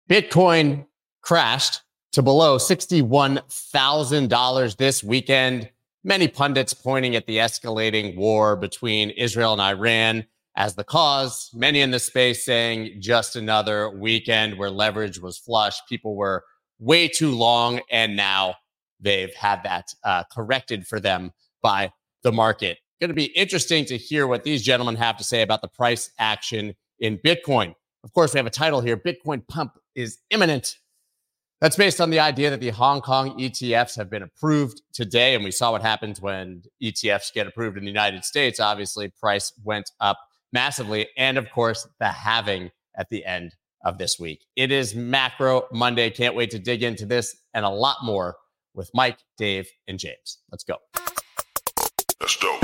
Bitcoin crashed to below $61,000 this weekend. Many pundits pointing at the escalating war between Israel and Iran as the cause. Many in the space saying just another weekend where leverage was flush. People were way too long, and now they've had that corrected for them by the market. Going to be interesting to hear what these gentlemen have to say about the price action in Bitcoin. Of course, we have a title here, Bitcoin Pump is imminent. That's based on the idea that the Hong Kong ETFs have been approved today. And we saw what happens when ETFs get approved in the United States. Obviously, price went up massively. And of course, the halving at the end of this week. It is Macro Monday. Can't wait to dig into this and a lot more with Mike, Dave, and James. Let's go. Let's go.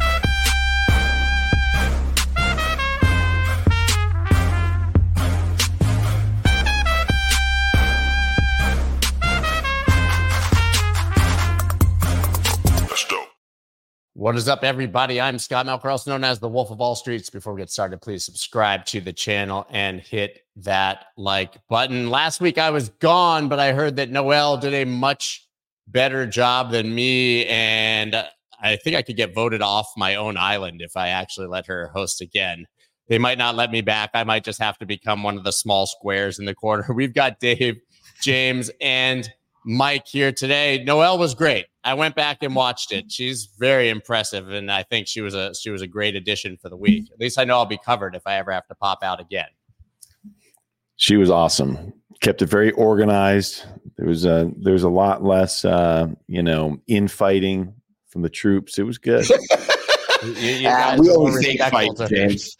What is up, everybody? I'm Scott Melker, also known as the Wolf of Wall Streets. Before we get started, please subscribe to the channel and hit that like button. Last week I was gone, but I heard that Noelle did a much better job than me, and I think I could get voted off my own island if I actually let her host again. They might not let me back. I might just have to become one of the small squares in the corner. We've got Dave, James, and Mike here today. Noelle was great. I went back and watched it. She's very impressive, and I think she was a great addition for the week. At least I know I'll be covered if I ever have to pop out again. She was awesome. Kept it very organized. There was a lot less infighting from the troops. It was good. We always say fight, James.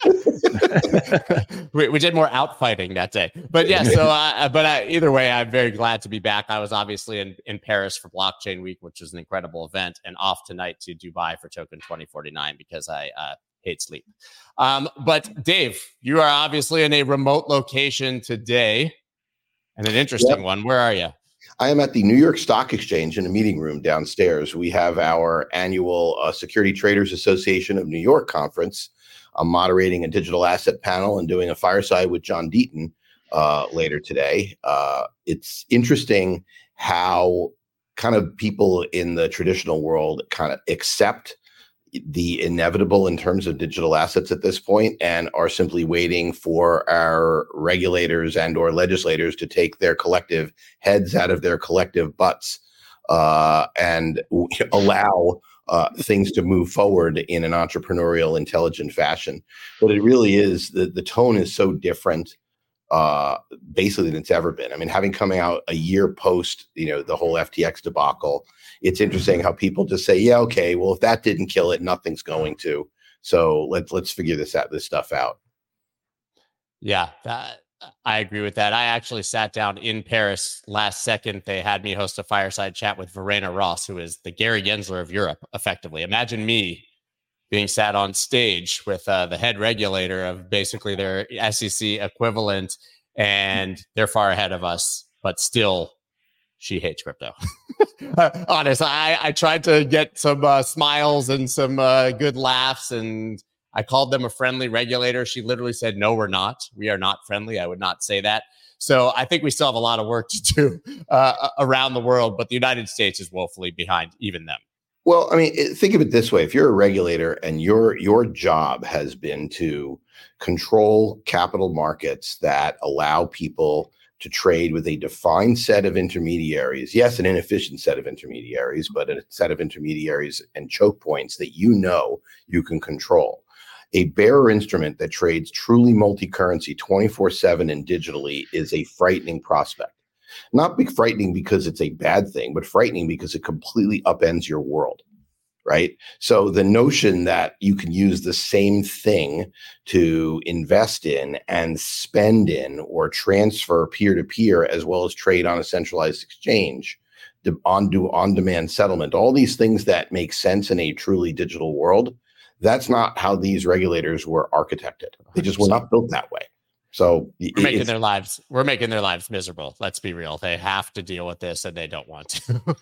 we did more outfighting that day, but yeah. So, either way, I'm very glad to be back. I was obviously in Paris for Blockchain Week, which was an incredible event, and off tonight to Dubai for Token 2049 because I hate sleep. But Dave, you are obviously in a remote location today, and an interesting one. Where are you? I am at the New York Stock Exchange in a meeting room downstairs. We have our annual Security Traders Association of New York conference. I'm moderating a digital asset panel and doing a fireside with John Deaton later today. It's interesting how kind of people in the traditional world kind of accept the inevitable in terms of digital assets at this point and are simply waiting for our regulators and or legislators to take their collective heads out of their collective butts and allow things to move forward in an entrepreneurial, intelligent fashion. But it really is, the tone is so different basically than it's ever been. I mean, having coming out a year post, the whole FTX debacle, it's interesting how people just say, yeah, okay, well, if that didn't kill it, nothing's going to. So let's figure this stuff out. Yeah, I agree with that. I actually sat down in Paris last second. They had me host a fireside chat with Verena Ross, who is the Gary Gensler of Europe, effectively. Imagine me being sat on stage with the head regulator of basically their SEC equivalent, and they're far ahead of us, but still she hates crypto. Honest, I tried to get some smiles and some good laughs, and I called them a friendly regulator. She literally said, no, we're not. We are not friendly. I would not say that. So I think we still have a lot of work to do around the world, but the United States is woefully behind even them. Well, I mean, think of it this way. If you're a regulator and your job has been to control capital markets that allow people to trade with a defined set of intermediaries, yes, an inefficient set of intermediaries, but a set of intermediaries and choke points that you can control. A bearer instrument that trades truly multi-currency 24/7 and digitally is a frightening prospect. Not frightening because it's a bad thing, but frightening because it completely upends your world, right? So the notion that you can use the same thing to invest in and spend in or transfer peer-to-peer as well as trade on a centralized exchange, on-demand settlement, all these things that make sense in a truly digital world, that's not how these regulators were architected. They just were not built that way. So we're making their lives miserable. Let's be real. They have to deal with this and they don't want to.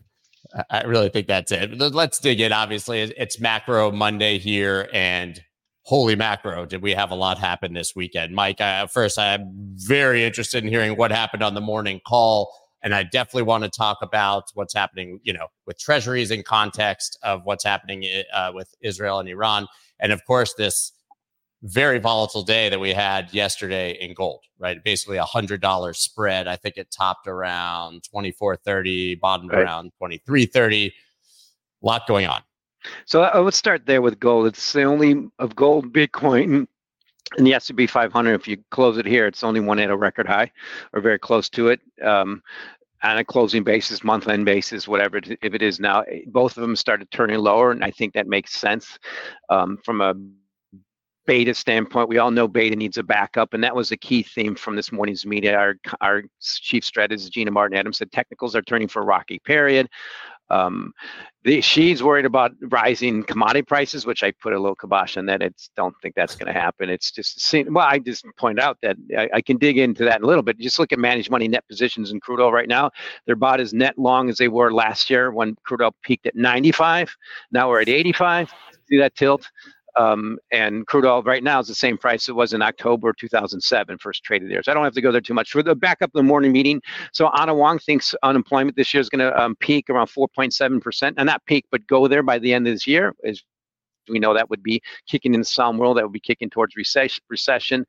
I really think that's it. Let's dig in. Obviously, it's Macro Monday here, and holy macro, did we have a lot happen this weekend? Mike, first, I'm very interested in hearing what happened on the morning call. And I definitely want to talk about what's happening, with treasuries in context of what's happening with Israel and Iran. And of course, this very volatile day that we had yesterday in gold, right? Basically $100 spread. I think it topped around 24.30, bottomed around 23.30. A lot going on. So let's start there with gold. It's the only of gold, Bitcoin, and the S&P 500. If you close it here, it's only one at a record high or very close to it. On a closing basis, month-end basis, whatever, if it is now, both of them started turning lower, and I think that makes sense from a beta standpoint. We all know beta needs a backup, and that was a key theme from this morning's media. Our chief strategist, Gina Martin Adams, said technicals are turning for a rocky period. She's worried about rising commodity prices, which I put a little kibosh on that. Don't think that's going to happen. It's just, I just point out that I can dig into that in a little bit. Just look at managed money net positions in crude oil right now. They're about as net long as they were last year when crude oil peaked at 95. Now we're at 85. See that tilt? And crude oil right now is the same price it was in October 2007, first traded there. So I don't have to go there too much. For the backup in the morning meeting, so Anna Wong thinks unemployment this year is going to peak around 4.7%, and not peak, but go there by the end of this year. As we know, that would be kicking in the Psalm world, that would be kicking towards recession.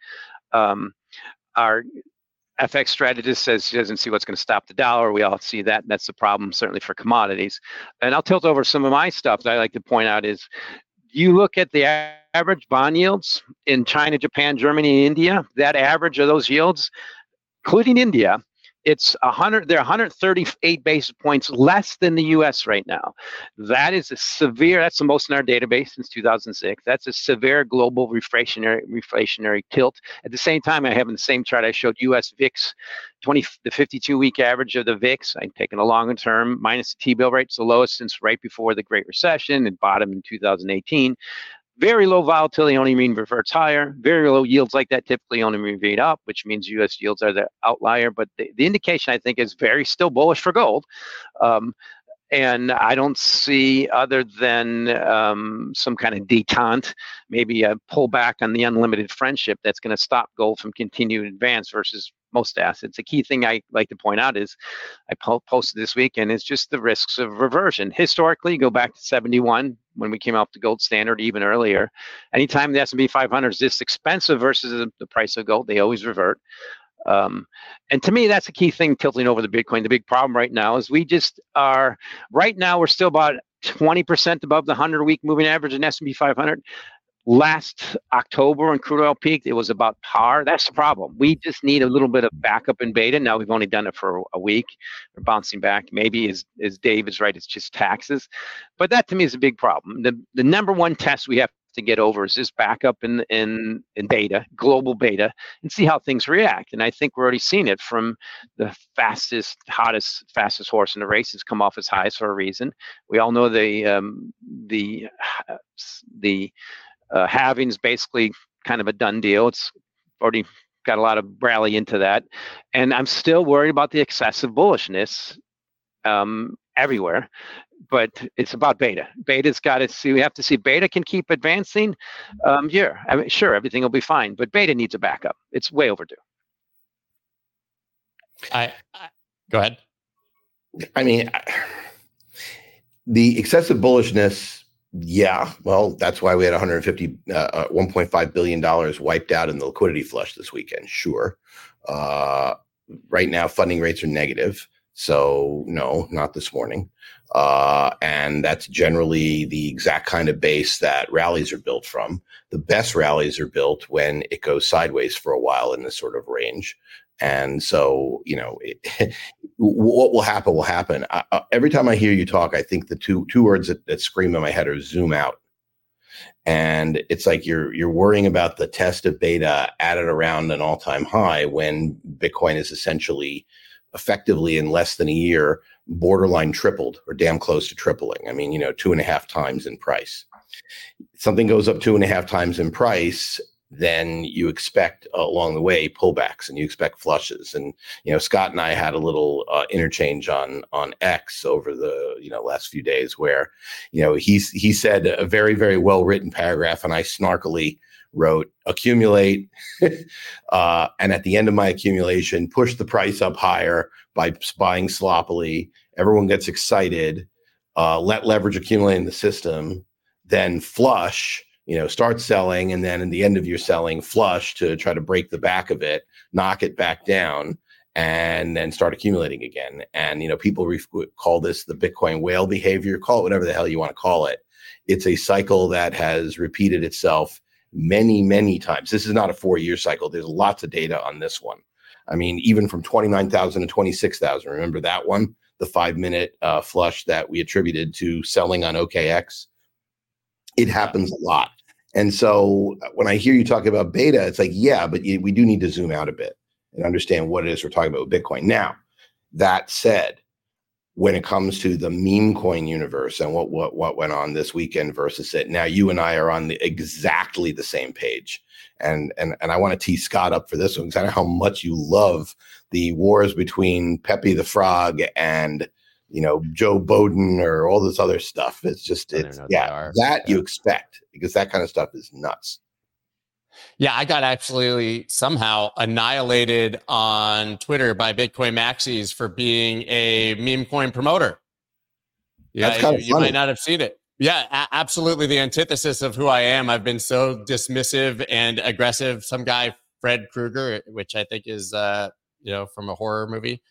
Our FX strategist says she doesn't see what's going to stop the dollar. We all see that. That's the problem, certainly for commodities. And I'll tilt over some of my stuff that I like to point out is, you look at the average bond yields in China, Japan, Germany, and India, that average of those yields, including India, it's 100. They're 138 basis points less than the U.S. right now. That is that's the most in our database since 2006. That's a severe global reflationary tilt. At the same time, I have in the same chart I showed U.S. VIX, the 52-week average of the VIX. I'm taking a longer term minus the T-bill rate. It's the lowest since right before the Great Recession and bottom in 2018. Very low volatility only mean reverts higher. Very low yields like that typically only revert up, which means U.S. yields are the outlier. But the indication, I think, is still bullish for gold. And I don't see, other than some kind of detente, maybe a pullback on the unlimited friendship that's going to stop gold from continuing to advance versus most assets. A key thing I like to point out is, I posted this weekend, is just the risks of reversion. Historically, go back to 71 when we came off the gold standard, even earlier. Anytime the S&P 500 is this expensive versus the price of gold, they always revert. And to me, that's a key thing tilting over the Bitcoin. The big problem right now is we're still about 20% above the 100-week moving average in S&P 500. Last October when crude oil peaked, it was about par. That's the problem. We just need a little bit of backup in beta. Now we've only done it for a week. We're bouncing back. Maybe as Dave is right, it's just taxes. But that to me is a big problem. The number one test we have to get over is this backup in beta, global beta, and see how things react. And I think we're already seeing it from the fastest horse in the race has come off as highs for a reason. We all know the halving is basically kind of a done deal. It's already got a lot of rally into that. And I'm still worried about the excessive bullishness everywhere. But it's about beta. Beta's got to see. We have to see beta can keep advancing. Sure, everything will be fine, but beta needs a backup. It's way overdue. Go ahead. I mean, the excessive bullishness. Yeah, well, that's why we had $1.5 billion wiped out in the liquidity flush this weekend. Sure. Right now, funding rates are negative. So no, not this morning. And that's generally the exact kind of base that rallies are built from. The best rallies are built when it goes sideways for a while in this sort of range. And so, what will happen will happen. Every time I hear you talk, I think the two words that scream in my head are zoom out. And it's like you're worrying about the test of beta at and around an all-time high when Bitcoin is effectively in less than a year, borderline tripled or damn close to tripling. I mean, 2.5 times in price. Something goes up 2.5 times in price, then you expect along the way pullbacks and you expect flushes. And Scott and I had a little interchange on X over the last few days where he said a very, very well written paragraph, and I snarkily wrote accumulate, and at the end of my accumulation, push the price up higher by buying sloppily. Everyone gets excited. Let leverage accumulate in the system, then flush. Start selling, and then in the end of your selling, flush to try to break the back of it, knock it back down, and then start accumulating again. And people call this the Bitcoin whale behavior. Call it whatever the hell you want to call it. It's a cycle that has repeated itself many, many times. This is not a 4-year cycle. There's lots of data on this one. I mean, even from 29,000 to 26,000. Remember that one, the 5-minute flush that we attributed to selling on OKX. It happens a lot. And so when I hear you talk about beta, it's like, yeah, but we do need to zoom out a bit and understand what it is we're talking about with Bitcoin. Now, that said, when it comes to the meme coin universe and what went on this weekend versus it, now you and I are on exactly the same page. And I want to tee Scott up for this one, because I know how much you love the wars between Pepe the Frog and Joe Biden or all this other stuff. It's just, you expect, because that kind of stuff is nuts. Yeah, I got absolutely somehow annihilated on Twitter by Bitcoin Maxis for being a meme coin promoter. Yeah, that's kind of you might not have seen it. Yeah, absolutely the antithesis of who I am. I've been so dismissive and aggressive. Some guy, Fred Krueger, which I think is from a horror movie.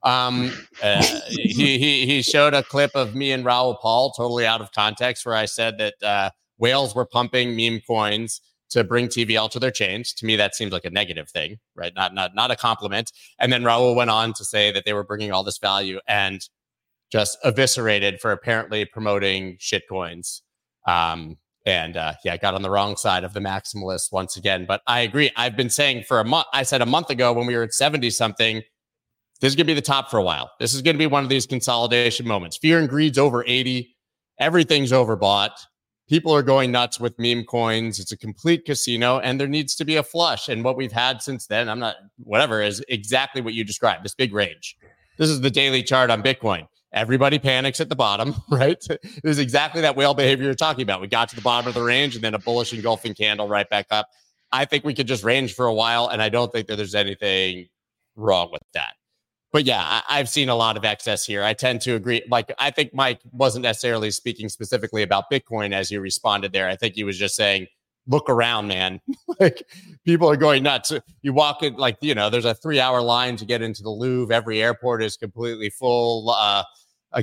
He showed a clip of me and Raoul Pal, totally out of context, where I said that whales were pumping meme coins to bring TVL to their chains. To me, that seems like a negative thing, right? Not a compliment. And then Raoul went on to say that they were bringing all this value, and just eviscerated for apparently promoting shitcoins. Got on the wrong side of the maximalists once again. But I agree. I've been saying for a month, I said a month ago when we were at 70 something, this is going to be the top for a while. This is going to be one of these consolidation moments. Fear and greed's over 80. Everything's overbought. People are going nuts with meme coins. It's a complete casino, and there needs to be a flush. And what we've had since then, is exactly what you described, this big range. This is the daily chart on Bitcoin. Everybody panics at the bottom, right? This is exactly that whale behavior you're talking about. We got to the bottom of the range and then a bullish engulfing candle right back up. I think we could just range for a while, and I don't think that there's anything wrong with that. But yeah, I've seen a lot of excess here. I tend to agree. Like, I think Mike wasn't necessarily speaking specifically about Bitcoin as you responded there. I think he was just saying, look around, man. Like, people are going nuts. You walk in, there's a 3-hour line to get into the Louvre. Every airport is completely full. The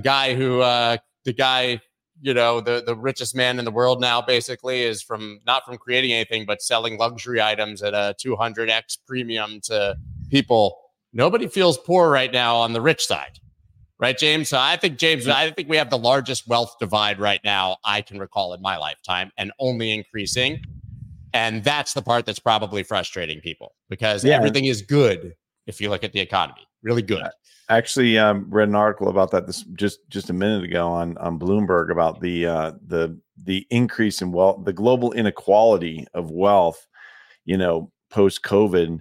richest man in the world now basically is not from creating anything, but selling luxury items at a 200x premium to people. Nobody feels poor right now on the rich side. Right, James? So I think we have the largest wealth divide right now I can recall in my lifetime, and only increasing. And that's the part that's probably frustrating people, because everything is good if you look at the economy. Really good. Actually, read an article about that just a minute ago on Bloomberg about the increase in wealth, the global inequality of wealth, post COVID.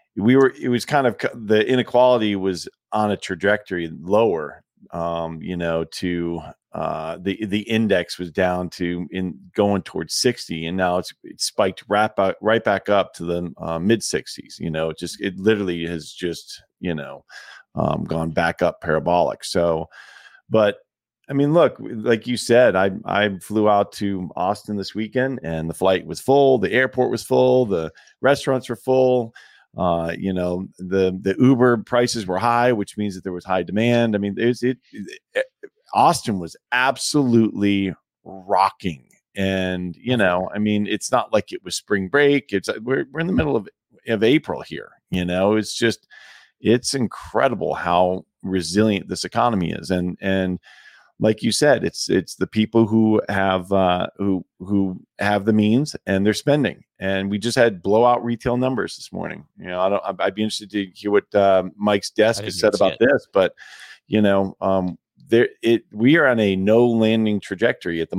The inequality was on a trajectory lower, to the index was down to going towards 60, and now it's spiked right back up to the mid 60s. It literally has just gone back up parabolic. So, but I mean, look, like you said, I flew out to Austin this weekend, and the flight was full, the airport was full, the restaurants were full. The Uber prices were high, which means that there was high demand. I mean, Austin was absolutely rocking. And, it's not like it was spring break. We're in the middle of April here. It's incredible how resilient this economy is. And like you said, it's the people who have the means, and they're spending. And we just had blowout retail numbers this morning. I'd be interested to hear what Mike's desk has said about this, but we are on a no landing trajectory at the moment.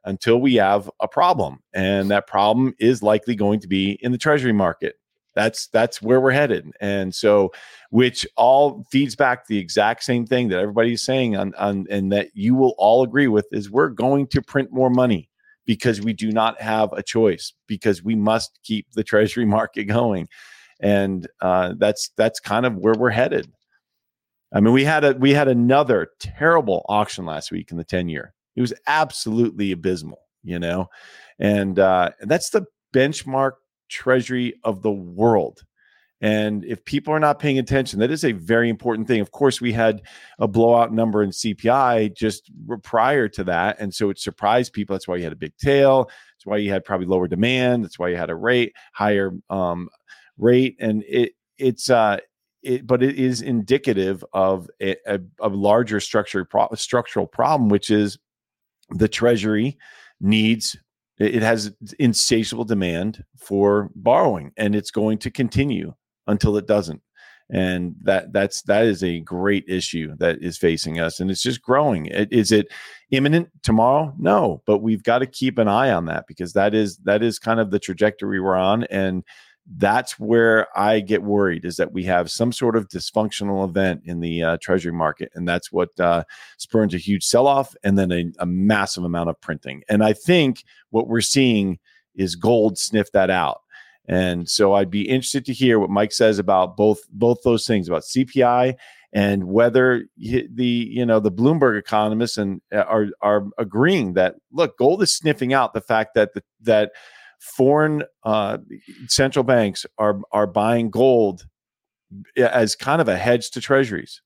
until we have a problem. And that problem is likely going to be in the treasury market. That's where we're headed. And so, which all feeds back the exact same thing that everybody's saying on and that you will all agree with, is we're going to print more money because we do not have a choice, because we must keep the treasury market going. And that's kind of where we're headed. I mean, we had another terrible auction last week in the 10-year. It was absolutely abysmal, and that's the benchmark treasury of the world. And if people are not paying attention, that is a very important thing. Of course, we had a blowout number in CPI just prior to that, and so it surprised people. That's why you had a big tail. That's why you had probably lower demand. That's why you had a higher rate, and but it is indicative of a larger structural problem, which is the treasury needs. It has insatiable demand for borrowing, and it's going to continue until it doesn't. And that is a great issue that is facing us, and it's just growing. Is it imminent tomorrow? No, but we've got to keep an eye on that, because that is kind of the trajectory we're on. And that's where I get worried, is that we have some sort of dysfunctional event in the treasury market. And that's what spurns a huge sell-off and then a massive amount of printing. And I think what we're seeing is gold sniff that out. And so I'd be interested to hear what Mike says about both those things, about CPI and whether the Bloomberg economists are agreeing that, look, gold is sniffing out the fact that foreign central banks are buying gold as kind of a hedge to treasuries.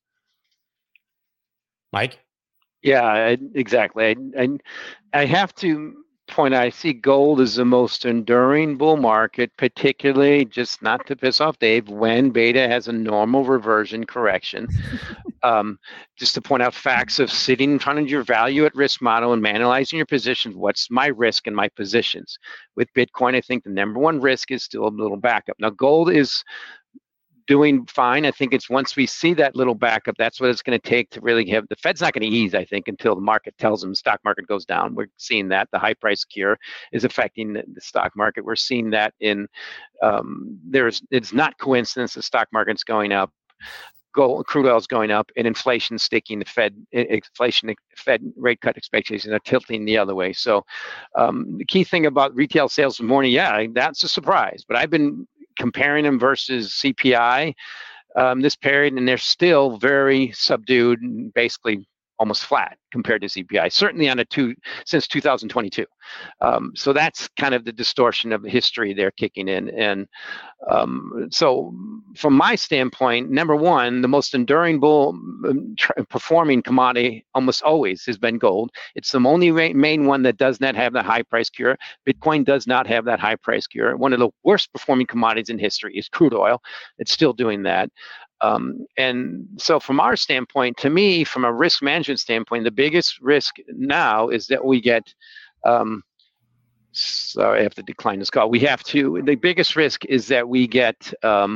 Mike? Yeah, exactly. I have to point out, I see gold as the most enduring bull market, particularly, just not to piss off Dave, when beta has a normal reversion correction. Just to point out facts of sitting in front of your value at risk model and analyzing your positions. What's my risk and my positions? With Bitcoin, I think the number one risk is still a little backup. Now, gold is doing fine. I think it's once we see that little backup, that's what it's going to take to really have. The Fed's not going to ease, I think, until the market tells them the stock market goes down. We're seeing that the high price cure is affecting the stock market. We're seeing that in it's not coincidence the stock market's going up. Crude oil is going up, and inflation sticking. The Fed rate cut expectations are tilting the other way. So the key thing about retail sales this morning, that's a surprise. But I've been comparing them versus CPI this period, and they're still very subdued and basically almost flat compared to CPI, certainly since 2022. So that's kind of the distortion of history they're kicking in. And so from my standpoint, number one, the most enduring bull performing commodity almost always has been gold. It's the only main one that does not have the high price cure. Bitcoin does not have that high price cure. One of the worst performing commodities in history is crude oil. It's still doing that. And so from our standpoint, to me, from a risk management standpoint, the biggest risk now is that we get, sorry, I have to decline this call. The biggest risk is that we get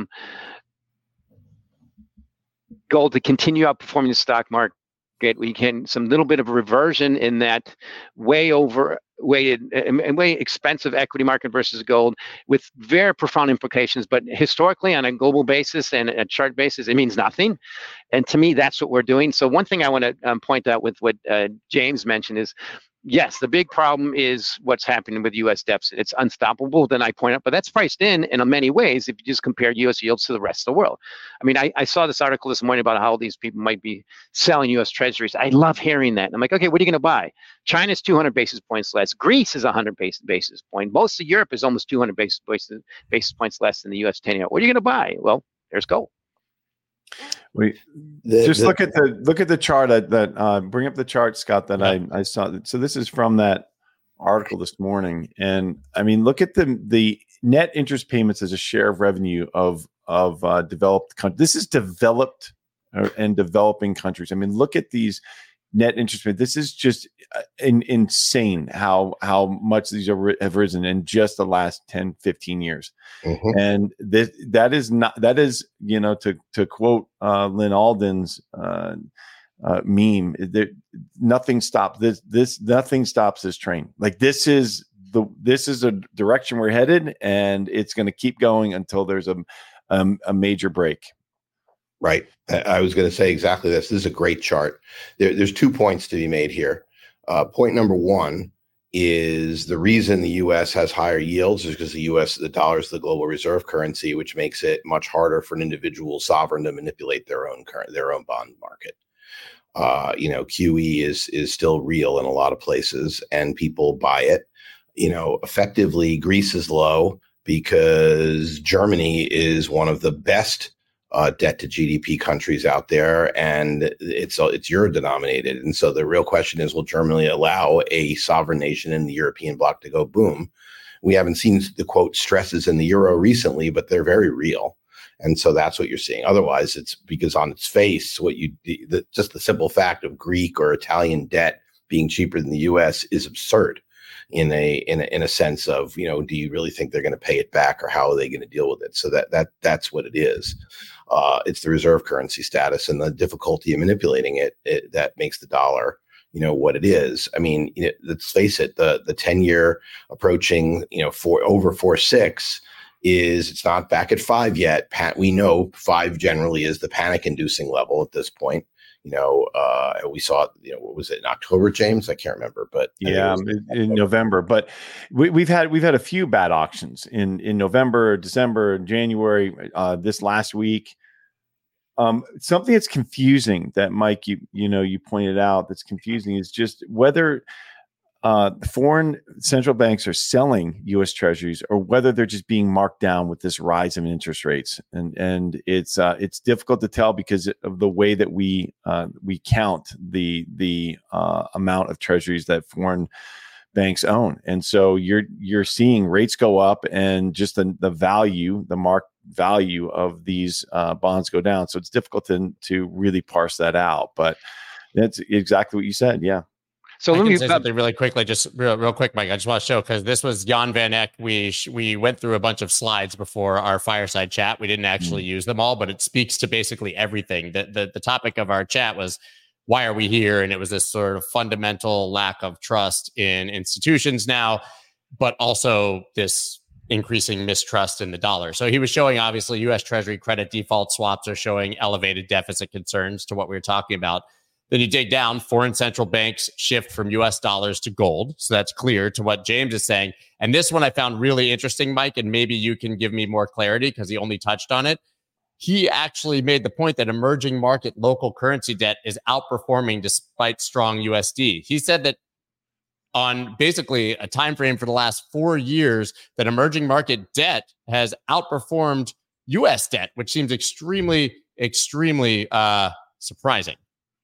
gold to continue outperforming the stock market. We can some little bit of a reversion in that way overweighted and way expensive equity market versus gold, with very profound implications. But historically, on a global basis and a chart basis, it means nothing. And to me, that's what we're doing. So one thing I want to point out with what James mentioned is, yes, the big problem is what's happening with U.S. deficit. It's unstoppable, then I point out, but that's priced in many ways if you just compare U.S. yields to the rest of the world. I mean, I saw this article this morning about how these people might be selling U.S. treasuries. I love hearing that. And I'm like, okay, what are you going to buy? China's 200 basis points less. Greece is 100 basis point. Most of Europe is almost 200 basis points less than the U.S. 10-year. What are you going to buy? Well, there's gold. Look at the chart that bring up the chart, Scott, that I saw. So this is from that article this morning, and I mean, look at the net interest payments as a share of revenue of developed countries. This is developed and developing countries. I mean, look at these net interest payments. This is just insane how much these have risen in just the last 10, 15 years. Mm-hmm. And that is to quote Lynn Alden's meme. Nothing stops this. Nothing stops this train. Like this is a direction we're headed, and it's going to keep going until there's a major break. Right. I was going to say exactly this. This is a great chart. There's 2 points to be made here. Point number one is the reason the U.S. has higher yields is because the dollar is the global reserve currency, which makes it much harder for an individual sovereign to manipulate their own bond market. QE is still real in a lot of places, and people buy it. Effectively, Greece is low because Germany is one of the best debt to GDP countries out there, and it's euro denominated. And so the real question is, will Germany allow a sovereign nation in the European bloc to go boom? We haven't seen the quote stresses in the euro recently, but they're very real. And so that's what you're seeing. Otherwise, it's because on its face, just the simple fact of Greek or Italian debt being cheaper than the U.S. is absurd. In a sense of, do you really think they're going to pay it back, or how are they going to deal with it? So that's what it is. It's the reserve currency status and the difficulty of manipulating it that makes the dollar, what it is. I mean, let's face it, the 10-year approaching, over 4.6 it's not back at 5 yet. We know 5 generally is the panic-inducing level at this point. We saw it, what was it, in October, James? I can't remember, but yeah, in November. But we've had a few bad auctions in November, December, January, this last week. Something that's confusing that Mike, you pointed out that's confusing is just whether foreign central banks are selling U.S. Treasuries or whether they're just being marked down with this rise in interest rates, and it's difficult to tell because of the way that we count the amount of Treasuries that foreign banks own, and so you're seeing rates go up and just the mark value of these bonds go down. So it's difficult to really parse that out, but that's exactly what you said. Yeah. So let me say something really quickly, just real quick, Mike. I just want to show, because this was Jan van Eck. We went through a bunch of slides before our fireside chat. We didn't actually use them all, but it speaks to basically everything. The topic of our chat was, why are we here? And it was this sort of fundamental lack of trust in institutions now, but also this increasing mistrust in the dollar. So he was showing, obviously, U.S. Treasury credit default swaps are showing elevated deficit concerns to what we were talking about. Then you dig down, foreign central banks shift from US dollars to gold. So that's clear to what James is saying. And this one I found really interesting, Mike, and maybe you can give me more clarity because he only touched on it. He actually made the point that emerging market local currency debt is outperforming despite strong USD. He said that on basically a time frame for the last 4 years, that emerging market debt has outperformed US debt, which seems extremely, extremely surprising.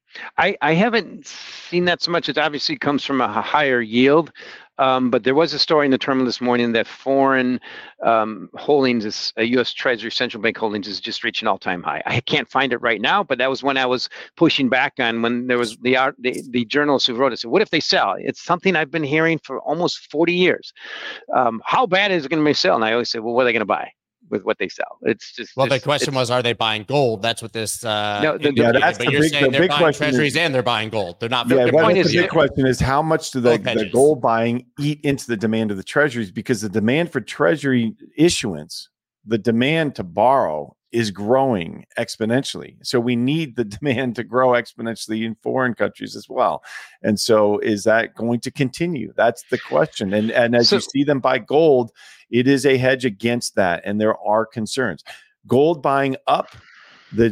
I haven't seen that so much. It obviously comes from a higher yield, but there was a story in the terminal this morning that foreign holdings, U.S. Treasury central bank holdings, is just reaching an all-time high. I can't find it right now, but that was when I was pushing back on, when there was the journalists who wrote it. So what if they sell? It's something I've been hearing for almost 40 years. How bad is it going to be sell? And I always say, well, what are they going to buy with what they sell? It's just, well, the question was, are they buying gold? That's what this that's the big question. Treasuries and they're buying gold. They're not. The big question is, how much do the gold buying eat into the demand of the treasuries? Because the demand for treasury issuance, the demand to borrow, is growing exponentially. So we need the demand to grow exponentially in foreign countries as well. And so is that going to continue? That's the question. And as you see them buy gold, it is a hedge against that. And there are concerns. Gold buying up, the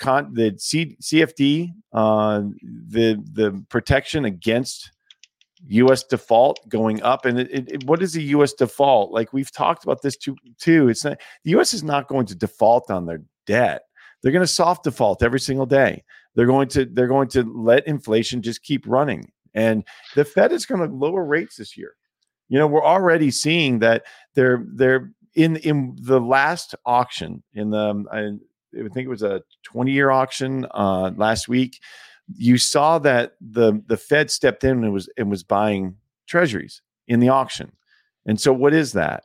CFD, the protection against U.S. default going up. And what is a U.S. default? Like, we've talked about this too. It's not, the U.S. is not going to default on their debt. They're going to soft default every single day. They're going to let inflation just keep running. And the Fed is going to lower rates this year. We're already seeing that they're in the last auction, I think it was a 20-year auction last week. You saw that the Fed stepped in and was buying treasuries in the auction. And so what is that?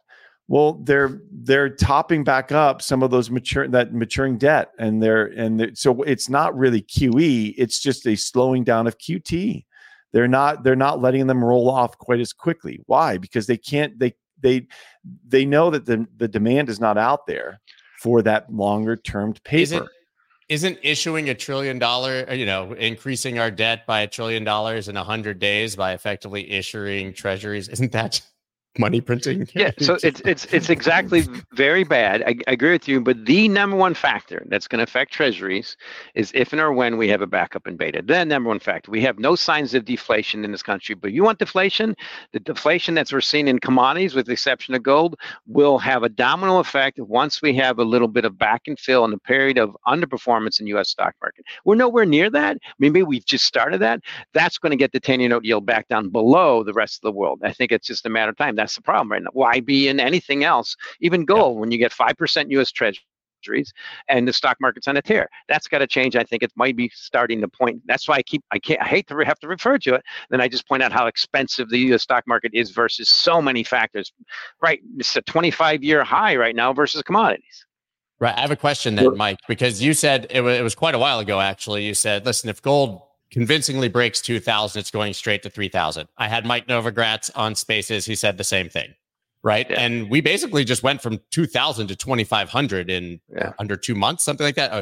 Well, they're topping back up some of those maturing debt, and so it's not really QE. It's just a slowing down of QT. They're not letting them roll off quite as quickly. Why? Because they can't. They know that the demand is not out there for that longer termed paper. Isn't issuing $1 trillion, increasing our debt by $1 trillion in 100 days by effectively issuing treasuries? Isn't that money printing? Yeah, so it's exactly very bad. I agree with you, but the number one factor that's going to affect treasuries is if and or when we have a backup in beta. The number one factor. We have no signs of deflation in this country, but you want deflation? The deflation that's we're seeing in commodities, with the exception of gold, will have a domino effect once we have a little bit of back and fill in a period of underperformance in the U.S. stock market. We're nowhere near that. Maybe we've just started that. That's going to get the 10-year note yield back down below the rest of the world. I think it's just a matter of time. That's the problem right now. Why be in anything else, even gold, when you get 5% U.S. treasuries and the stock market's on a tear? That's got to change. I think it might be starting to point. That's why I hate to have to refer to it. Then I just point out how expensive the U.S. stock market is versus so many factors. Right, it's a 25-year high right now versus commodities. Right. I have a question then, Mike, because you said it was quite a while ago. Actually, you said, listen, if gold convincingly breaks 2,000, it's going straight to 3,000. I had Mike Novogratz on Spaces. He said the same thing, right? Yeah. And we basically just went from 2,000 to 2,500 in under 2 months, something like that.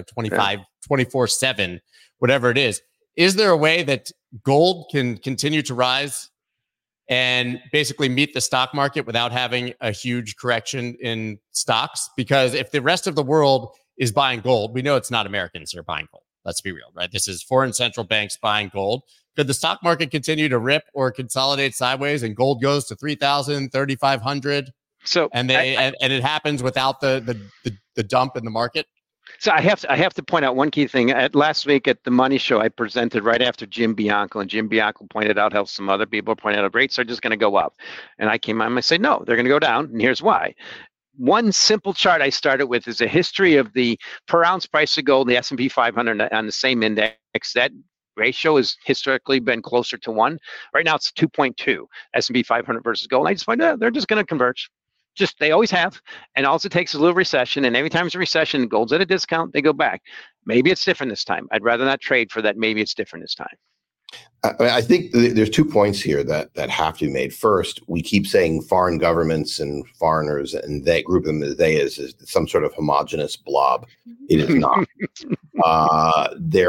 24/7, whatever it is. Is there a way that gold can continue to rise and basically meet the stock market without having a huge correction in stocks? Because if the rest of the world is buying gold, we know it's not Americans that are buying gold. Let's be real, right? This is foreign central banks buying gold. Could the stock market continue to rip or consolidate sideways and gold goes to 3,000, 3,500? So and it happens without the dump in the market? So I have to point out one key thing. Last week at the Money Show, I presented right after Jim Bianco, and Jim Bianco pointed out how some other people pointed out rates are just going to go up. And I came on and I said, no, they're going to go down, and here's why. One simple chart I started with is a history of the per ounce price of gold, the S&P 500 on the same index. That ratio has historically been closer to 1. Right now it's 2.2, S&P 500 versus gold. And I just find they're just going to converge. Just they always have. And all it takes is a little recession. And every time there's a recession, gold's at a discount, they go back. Maybe it's different this time. I'd rather not trade for that. Maybe it's different this time. I think there's 2 points here that have to be made. First, we keep saying foreign governments and foreigners, and they group them as they is some sort of homogenous blob. It is not. Our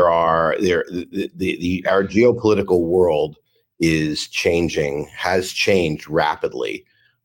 geopolitical world is changing, has changed rapidly.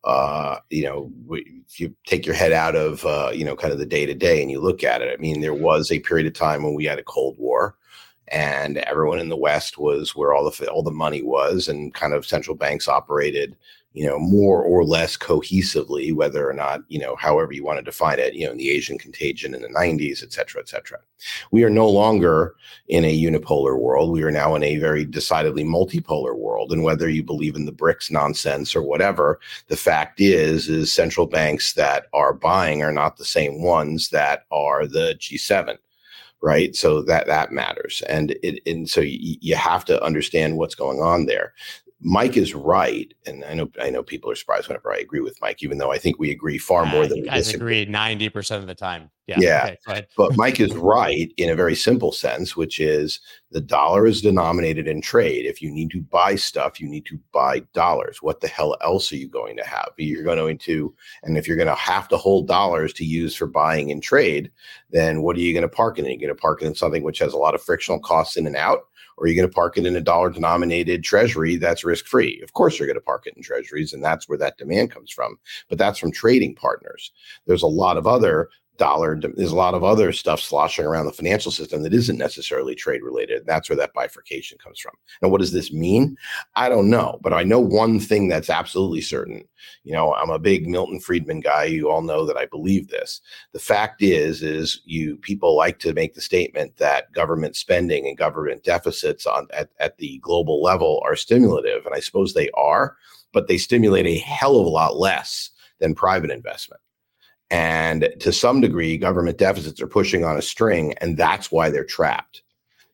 If you take your head out of kind of the day to day and you look at it, I mean, there was a period of time when we had a Cold War. And everyone in the West was where all the money was, and kind of central banks operated, more or less cohesively, whether or not, however you want to define it, in the Asian contagion in the 90s, et cetera, et cetera. We are no longer in a unipolar world. We are now in a very decidedly multipolar world. And whether you believe in the BRICS nonsense or whatever, the fact is central banks that are buying are not the same ones that are the G7. Right. So that matters. And so you have to understand what's going on there. Mike is right. And I know people are surprised whenever I agree with Mike, even though I think we agree far more than you guys agree 90% of the time. Yeah. Okay, but Mike is right in a very simple sense, which is the dollar is denominated in trade. If you need to buy stuff, you need to buy dollars. What the hell else are you going to have? You're going to, and if you're going to have to hold dollars to use for buying and trade, then what are you going to park in? Are you going to park it in something which has a lot of frictional costs in and out? Or are you going to park it in a dollar-denominated treasury that's risk-free? Of course, you're going to park it in treasuries, and that's where that demand comes from. But that's from trading partners. There's a lot of other stuff sloshing around the financial system that isn't necessarily trade related. And that's where that bifurcation comes from. Now, what does this mean? I don't know, but I know one thing that's absolutely certain. I'm a big Milton Friedman guy. You all know that I believe this. The fact is people like to make the statement that government spending and government deficits at the global level are stimulative. And I suppose they are, but they stimulate a hell of a lot less than private investment. And to some degree, government deficits are pushing on a string, and that's why they're trapped.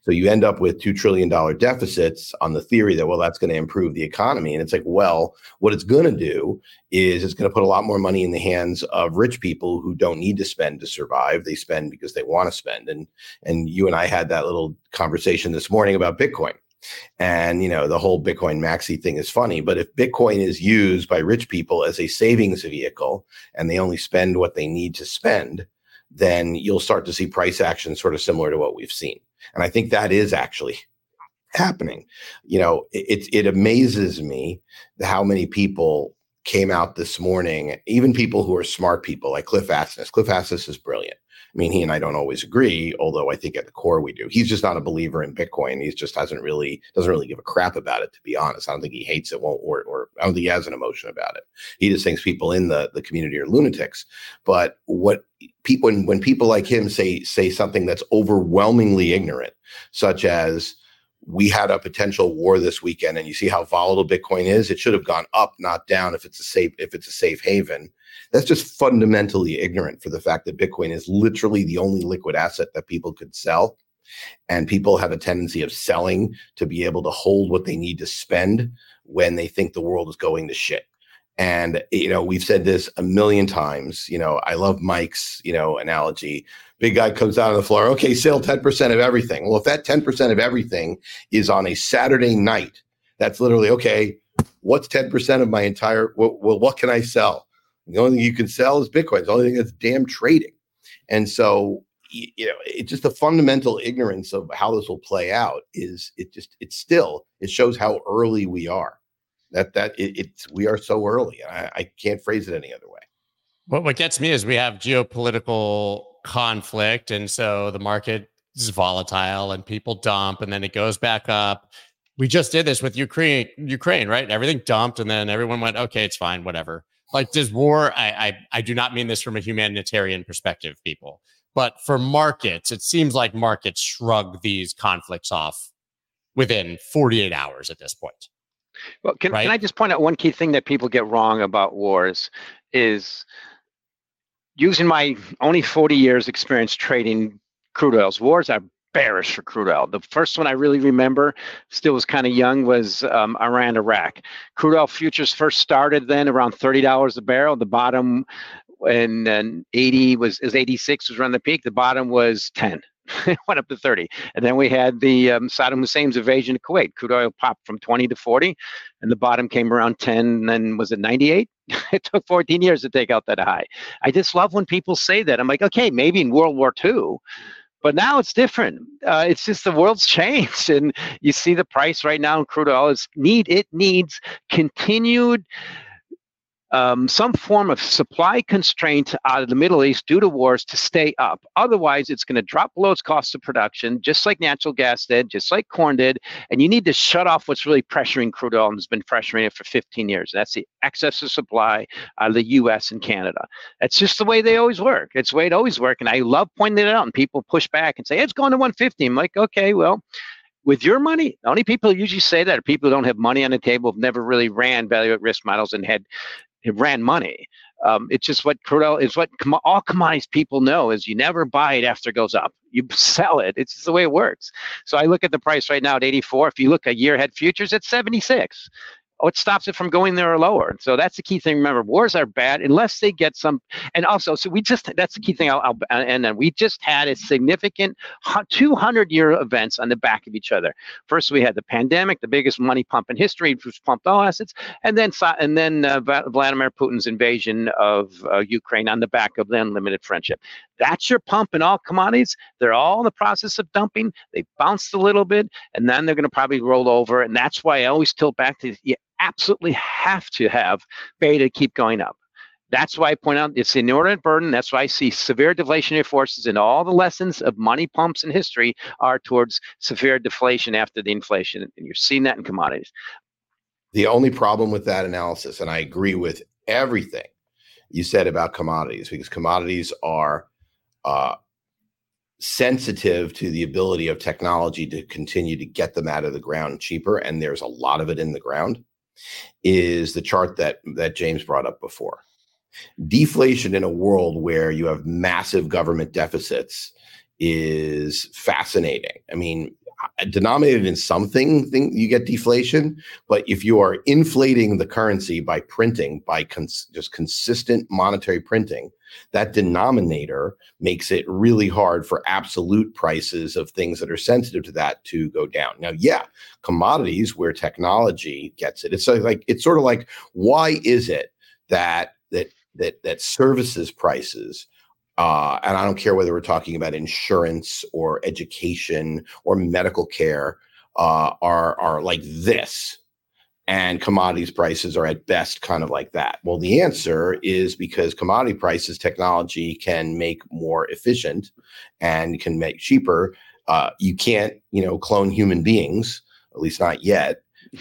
So you end up with $2 trillion deficits on the theory that, well, that's going to improve the economy. And it's like, well, what it's going to do is it's going to put a lot more money in the hands of rich people who don't need to spend to survive. They spend because they want to spend. And you and I had that little conversation this morning about Bitcoin. And, the whole Bitcoin maxi thing is funny, but if Bitcoin is used by rich people as a savings vehicle and they only spend what they need to spend, then you'll start to see price action sort of similar to what we've seen. And I think that is actually happening. It amazes me how many people came out this morning, even people who are smart people like Cliff Asness. Cliff Asness is brilliant. I mean, he and I don't always agree, although I think at the core we do. He's just not a believer in Bitcoin. He just doesn't really give a crap about it, to be honest. I don't think he hates it, or I don't think he has an emotion about it. He just thinks people in the community are lunatics. But what people, when people like him say something that's overwhelmingly ignorant, such as we had a potential war this weekend, and you see how volatile Bitcoin is, it should have gone up, not down, if it's a safe haven. That's just fundamentally ignorant for the fact that Bitcoin is literally the only liquid asset that people could sell. And people have a tendency of selling to be able to hold what they need to spend when they think the world is going to shit. And, we've said this a million times. I love Mike's, analogy. Big guy comes out on the floor. Okay, sell 10% of everything. Well, if that 10% of everything is on a Saturday night, that's literally, okay, what's 10% of my entire, well, what can I sell? The only thing you can sell is Bitcoin. It's the only thing that's damn trading. And so, it's just the fundamental ignorance of how this will play out it shows how early we are. We are so early. I can't phrase it any other way. What gets me is we have geopolitical conflict. And so the market is volatile and people dump and then it goes back up. We just did this with Ukraine, right? Everything dumped and then everyone went, okay, it's fine, whatever. Like, does war, I do not mean this from a humanitarian perspective, people, but for markets, it seems like markets shrug these conflicts off within 48 hours at this point. Well, can I just point out one key thing that people get wrong about wars is, using my only 40 years experience trading crude oils, wars are bearish for crude oil. The first one I really remember, still was kind of young, was Iran, Iraq. Crude oil futures first started then around $30 a barrel. The bottom in 86 was around the peak. The bottom was 10. It went up to 30. And then we had the Saddam Hussein's invasion of Kuwait. Crude oil popped from 20 to 40, and the bottom came around 10. And then was it 98? It took 14 years to take out that high. I just love when people say that. I'm like, okay, maybe in World War II, but now it's different. It's just the world's changed, and you see the price right now in crude oil it needs continued some form of supply constraint out of the Middle East due to wars to stay up. Otherwise, it's going to drop below its cost of production, just like natural gas did, just like corn did. And you need to shut off what's really pressuring crude oil and has been pressuring it for 15 years. That's the excess of supply out of the U.S. and Canada. That's just the way they always work. It's the way it always worked. And I love pointing it out. And people push back and say, it's going to 150. I'm like, okay, well, with your money, the only people who usually say that are people who don't have money on the table, have never really ran value at risk models and ran money. It's just what crude oil is, what all commodities people know is you never buy it after it goes up. You sell it. It's just the way it works. So I look at the price right now at 84. If you look at year ahead futures, it's 76. What stops it from going there or lower? So that's the key thing. Remember, wars are bad unless they get some. And also, that's the key thing. And then we just had a significant 200-year events on the back of each other. First, we had the pandemic, the biggest money pump in history, which pumped all assets, and then Vladimir Putin's invasion of Ukraine on the back of the unlimited friendship. That's your pump in all commodities. They're all in the process of dumping. They bounced a little bit, and then they're going to probably roll over. And that's why I always tilt back to you absolutely have to have beta keep going up. That's why I point out it's an inordinate burden. That's why I see severe deflationary forces, and all the lessons of money pumps in history are towards severe deflation after the inflation. And you're seeing that in commodities. The only problem with that analysis, and I agree with everything you said about commodities, because commodities are sensitive to the ability of technology to continue to get them out of the ground cheaper, and there's a lot of it in the ground, is the chart that James brought up before. Deflation in a world where you have massive government deficits is fascinating. I mean, denominated in something, you get deflation. But if you are inflating the currency by printing, by just consistent monetary printing, that denominator makes it really hard for absolute prices of things that are sensitive to that to go down. Now, yeah, commodities where technology gets it. It's sort of like, why is it that services prices, and I don't care whether we're talking about insurance or education or medical care, are like this, and commodities prices are at best kind of like that? Well, the answer is because commodity prices, technology can make more efficient and can make cheaper. You can't, clone human beings, at least not yet.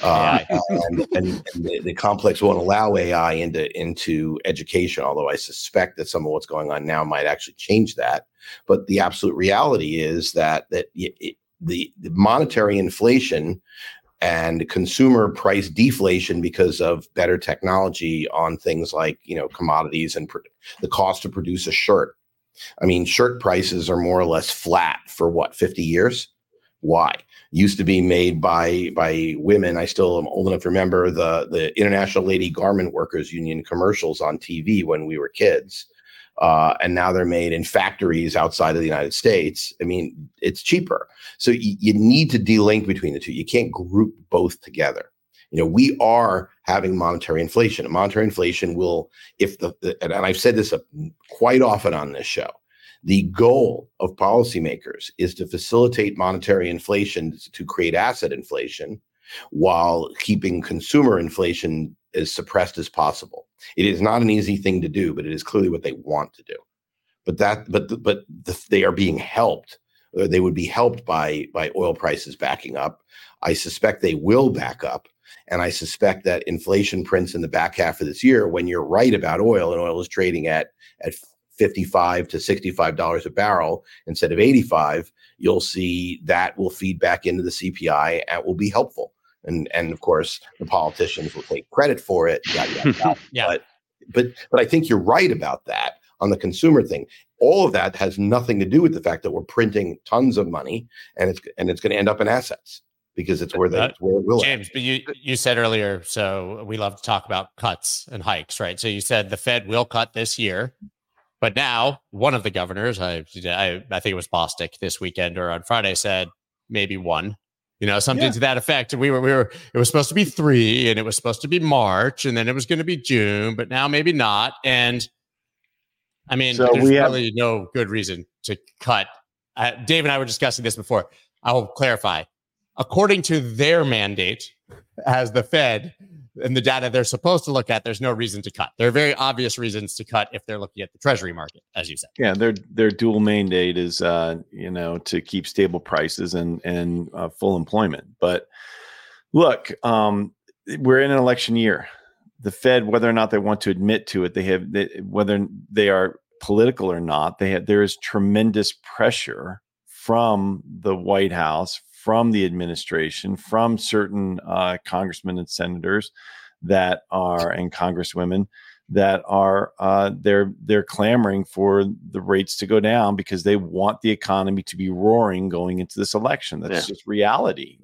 And the complex won't allow AI into education, although I suspect that some of what's going on now might actually change that. But the absolute reality is that the monetary inflation and consumer price deflation because of better technology on things like, commodities and the cost to produce a shirt. I mean, shirt prices are more or less flat for 50 years? Why? Used to be made by women. I still am old enough to remember the International Lady Garment Workers Union commercials on TV when we were kids. And now they're made in factories outside of the United States. I mean, it's cheaper. So you need to delink between the two. You can't group both together. We are having monetary inflation. And monetary inflation will, and I've said this quite often on this show, the goal of policymakers is to facilitate monetary inflation to create asset inflation while keeping consumer inflation as suppressed as possible. It is not an easy thing to do, but it is clearly what they want to do. But they are being helped. Or they would be helped by oil prices backing up. I suspect they will back up. And I suspect that inflation prints in the back half of this year, when you're right about oil, and oil is trading at $55 to $65 a barrel instead of 85, you'll see that will feed back into the CPI and will be helpful. And of course, the politicians will take credit for it. Yeah. But I think you're right about that on the consumer thing. All of that has nothing to do with the fact that we're printing tons of money, and it's going to end up in assets because it's where it will. James, but you said earlier, so we love to talk about cuts and hikes, right? So you said the Fed will cut this year. But now one of the governors, I think it was Bostic this weekend or on Friday, said maybe one, something to that effect. And it was supposed to be 3, and it was supposed to be March, and then it was going to be June, but now maybe not. And I mean, so there's really no good reason to cut. Dave and I were discussing this before. I will clarify. According to their mandate as the Fed, and the data they're supposed to look at, there's no reason to cut. There are very obvious reasons to cut if they're looking at the Treasury market, as you said. Yeah, their dual mandate is, to keep stable prices and full employment. But look, we're in an election year. The Fed, whether or not they want to admit to it, whether they are political or not, there is tremendous pressure from the White House, from the administration, from certain congressmen and senators and congresswomen that are they're clamoring for the rates to go down because they want the economy to be roaring going into this election. That's just reality,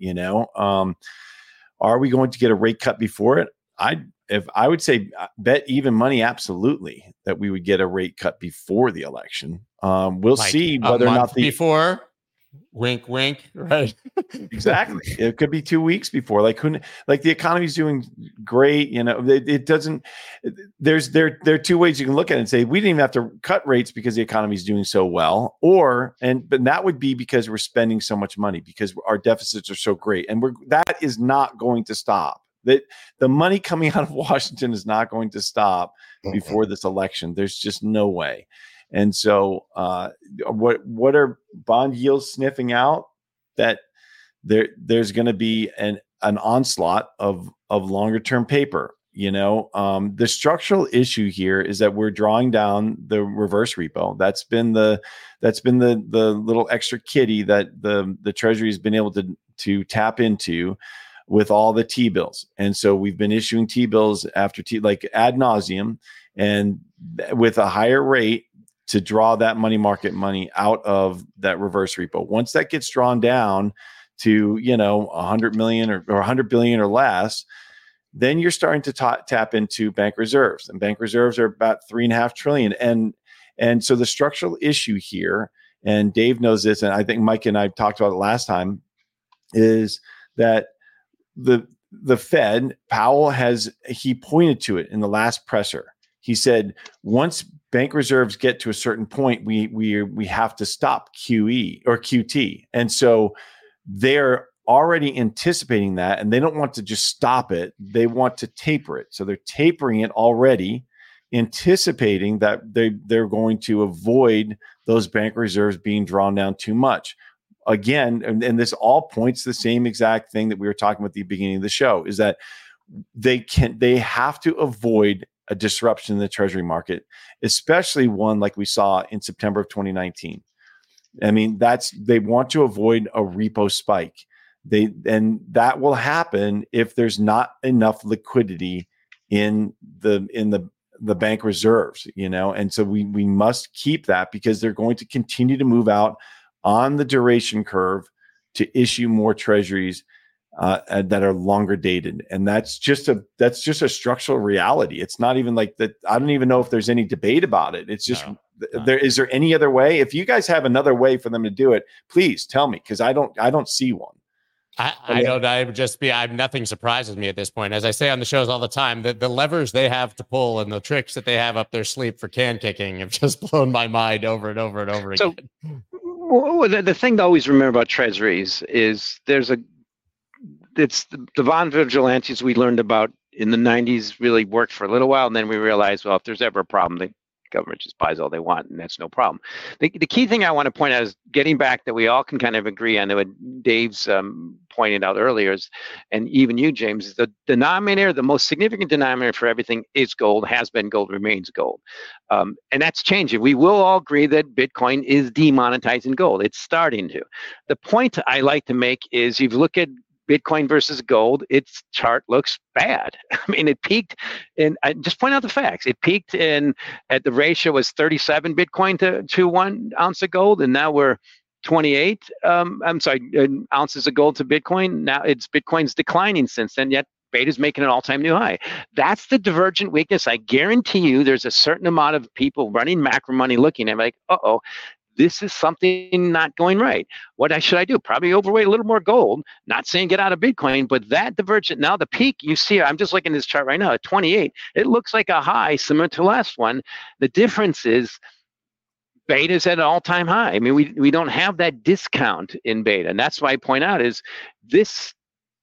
Are we going to get a rate cut before it? I would say bet even money absolutely that we would get a rate cut before the election. We'll see whether or not before. Wink, wink. Right. Exactly. It could be 2 weeks before. Like the economy's doing great. It doesn't. There are two ways you can look at it and say we didn't even have to cut rates because the economy's doing so well. But that would be because we're spending so much money because our deficits are so great, and that is not going to stop. That the money coming out of Washington is not going to stop before this election. There's just no way. And so what are bond yields sniffing out? That there's going to be an onslaught of longer term paper. The structural issue here is that we're drawing down the reverse repo. That's been the little extra kitty that the Treasury has been able to tap into with all the T-bills. And so we've been issuing T-bills after like ad nauseum, and with a higher rate to draw that money market money out of that reverse repo. Once that gets drawn down to, 100 million or 100 billion or less, then you're starting to tap into bank reserves, and bank reserves are about 3.5 trillion. And so the structural issue here, and Dave knows this, and I think Mike and I talked about it last time, is that the Fed, Powell he pointed to it in the last presser. He said, once bank reserves get to a certain point, we have to stop QE or QT. And so they're already anticipating that, and they don't want to just stop it. They want to taper it. So they're tapering it already, anticipating that they're going to avoid those bank reserves being drawn down too much. Again, and this all points to the same exact thing that we were talking about at the beginning of the show, is that they have to avoid a disruption in the treasury market, especially one like we saw in September of 2019. I mean, they want to avoid a repo spike. And that will happen if there's not enough liquidity in the bank reserves, and so we must keep that, because they're going to continue to move out on the duration curve to issue more treasuries that are longer dated. And that's just a structural reality. It's not even like that. I don't even know if there's any debate about it. It's just, is there any other way? If you guys have another way for them to do it, please tell me, because I don't see one. Nothing surprises me at this point. As I say on the shows all the time, the levers they have to pull and the tricks that they have up their sleeve for can kicking have just blown my mind over and over and over again. Well, the thing to always remember about treasuries is it's the bond vigilantes we learned about in the 90s really worked for a little while, and then we realized, well, if there's ever a problem, the government just buys all they want, and that's no problem. The key thing I want to point out is getting back that we all can kind of agree on what Dave's pointed out earlier, and even you, James, is the denominator, the most significant denominator for everything is gold, has been gold, remains gold. And that's changing. We will all agree that Bitcoin is demonetizing gold. It's starting to. The point I like to make is, if you look at Bitcoin versus gold, its chart looks bad. I mean, it peaked I just point out the facts. It peaked at the ratio was 37 Bitcoin to 1 ounce of gold, and now we're 28. Ounces of gold to Bitcoin. Now Bitcoin's declining since then, yet beta's making an all-time new high. That's the divergent weakness. I guarantee you there's a certain amount of people running macro money looking at it like, this is something not going right. What should I do? Probably overweight a little more gold. Not saying get out of Bitcoin, but that divergent. Now the peak you see, I'm just looking at this chart right now at 28. It looks like a high similar to the last one. The difference is beta's at an all-time high. I mean, we don't have that discount in beta, and that's why I point out is this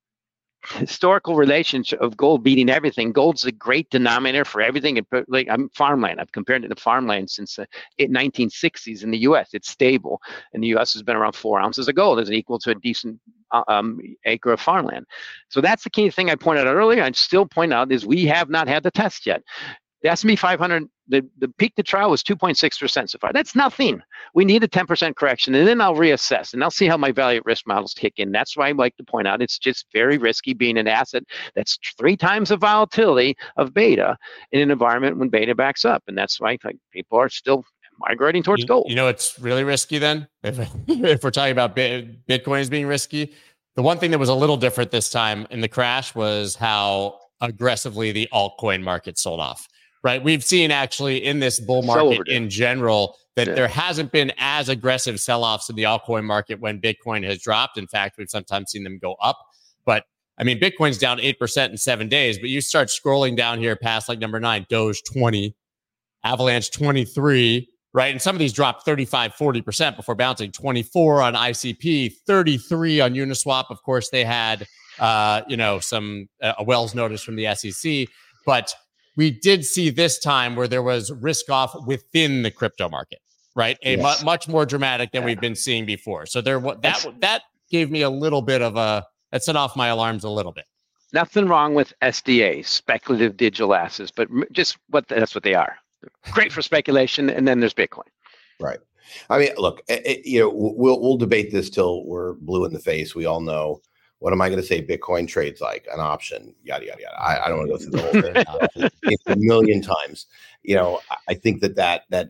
historical relationship of gold beating everything. Gold's a great denominator for everything. I'm farmland. I've compared it to farmland since the 1960s in the U.S. It's stable, and the U.S. has been around 4 ounces of gold as equal to a decent acre of farmland. So that's the key thing I pointed out earlier. I still point out is we have not had the test yet. The S&P 500, the peak to trial was 2.6% so far. That's nothing. We need a 10% correction, and then I'll reassess, and I'll see how my value at risk models kick in. That's why I like to point out it's just very risky being an asset that's 3 times the volatility of beta in an environment when beta backs up, and that's why people are still migrating towards gold. It's really risky then, if we're talking about Bitcoin as being risky. The one thing that was a little different this time in the crash was how aggressively the altcoin market sold off. Right. We've seen actually in this bull market in general that there hasn't been as aggressive sell-offs in the altcoin market when Bitcoin has dropped. In fact, we've sometimes seen them go up. But I mean, Bitcoin's down 8% in 7 days, but you start scrolling down here past like number 9, Doge 20, Avalanche 23, right? And some of these dropped 35, 40% before bouncing. 24 on ICP, 33 on Uniswap. Of course, they had, a Wells notice from the SEC, but we did see this time where there was risk off within the crypto market, right? Much more dramatic than we've been seeing before. So that gave me a little bit of that set off my alarms a little bit. Nothing wrong with SDA, speculative digital assets, but that's what they are. They're great for speculation, and then there's Bitcoin. Right. I mean, look, we'll debate this till we're blue in the face. We all know. What am I going to say? Bitcoin trades like an option, yada, yada, yada. I don't want to go through the whole thing. It's a million times. I think that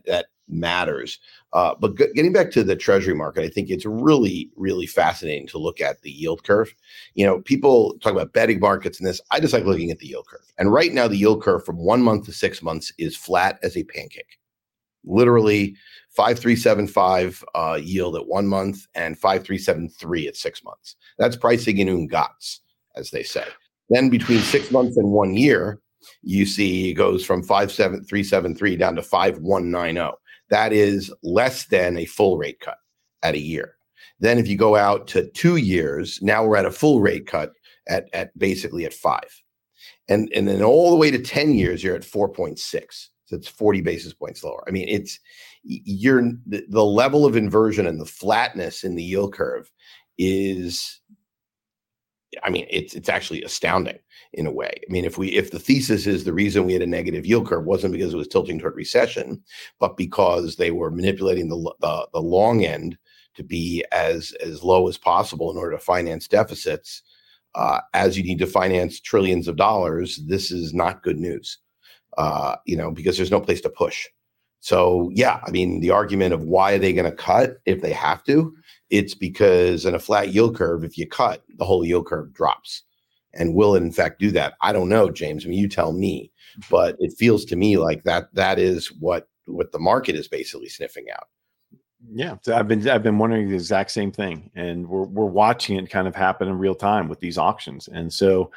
matters. But getting back to the Treasury market, I think it's really, really fascinating to look at the yield curve. People talk about betting markets and this. I just like looking at the yield curve. And right now, the yield curve from 1 month to 6 months is flat as a pancake. Literally 5.375 yield at 1 month and 5.373 at 6 months. That's pricing in ungats, as they say. Then between 6 months and 1 year, you see it goes from 5.373 down to 5.190. That is less than a full rate cut at a year. Then if you go out to 2 years, now we're at a full rate cut at basically at 5. And then all the way to 10 years, you're at 4.6. So it's 40 basis points lower. I mean, the level of inversion and the flatness in the yield curve is, it's actually astounding in a way. I mean, if the thesis is the reason we had a negative yield curve wasn't because it was tilting toward recession, but because they were manipulating the long end to be as low as possible in order to finance deficits, as you need to finance trillions of dollars, this is not good news, because there's no place to push. So, yeah, the argument of why are they going to cut if they have to, it's because in a flat yield curve, if you cut, the whole yield curve drops. And will it in fact do that? I don't know, James. You tell me, but it feels to me like that is what the market is basically sniffing out. Yeah, so I've been wondering the exact same thing, and we're watching it kind of happen in real time with these auctions. And so,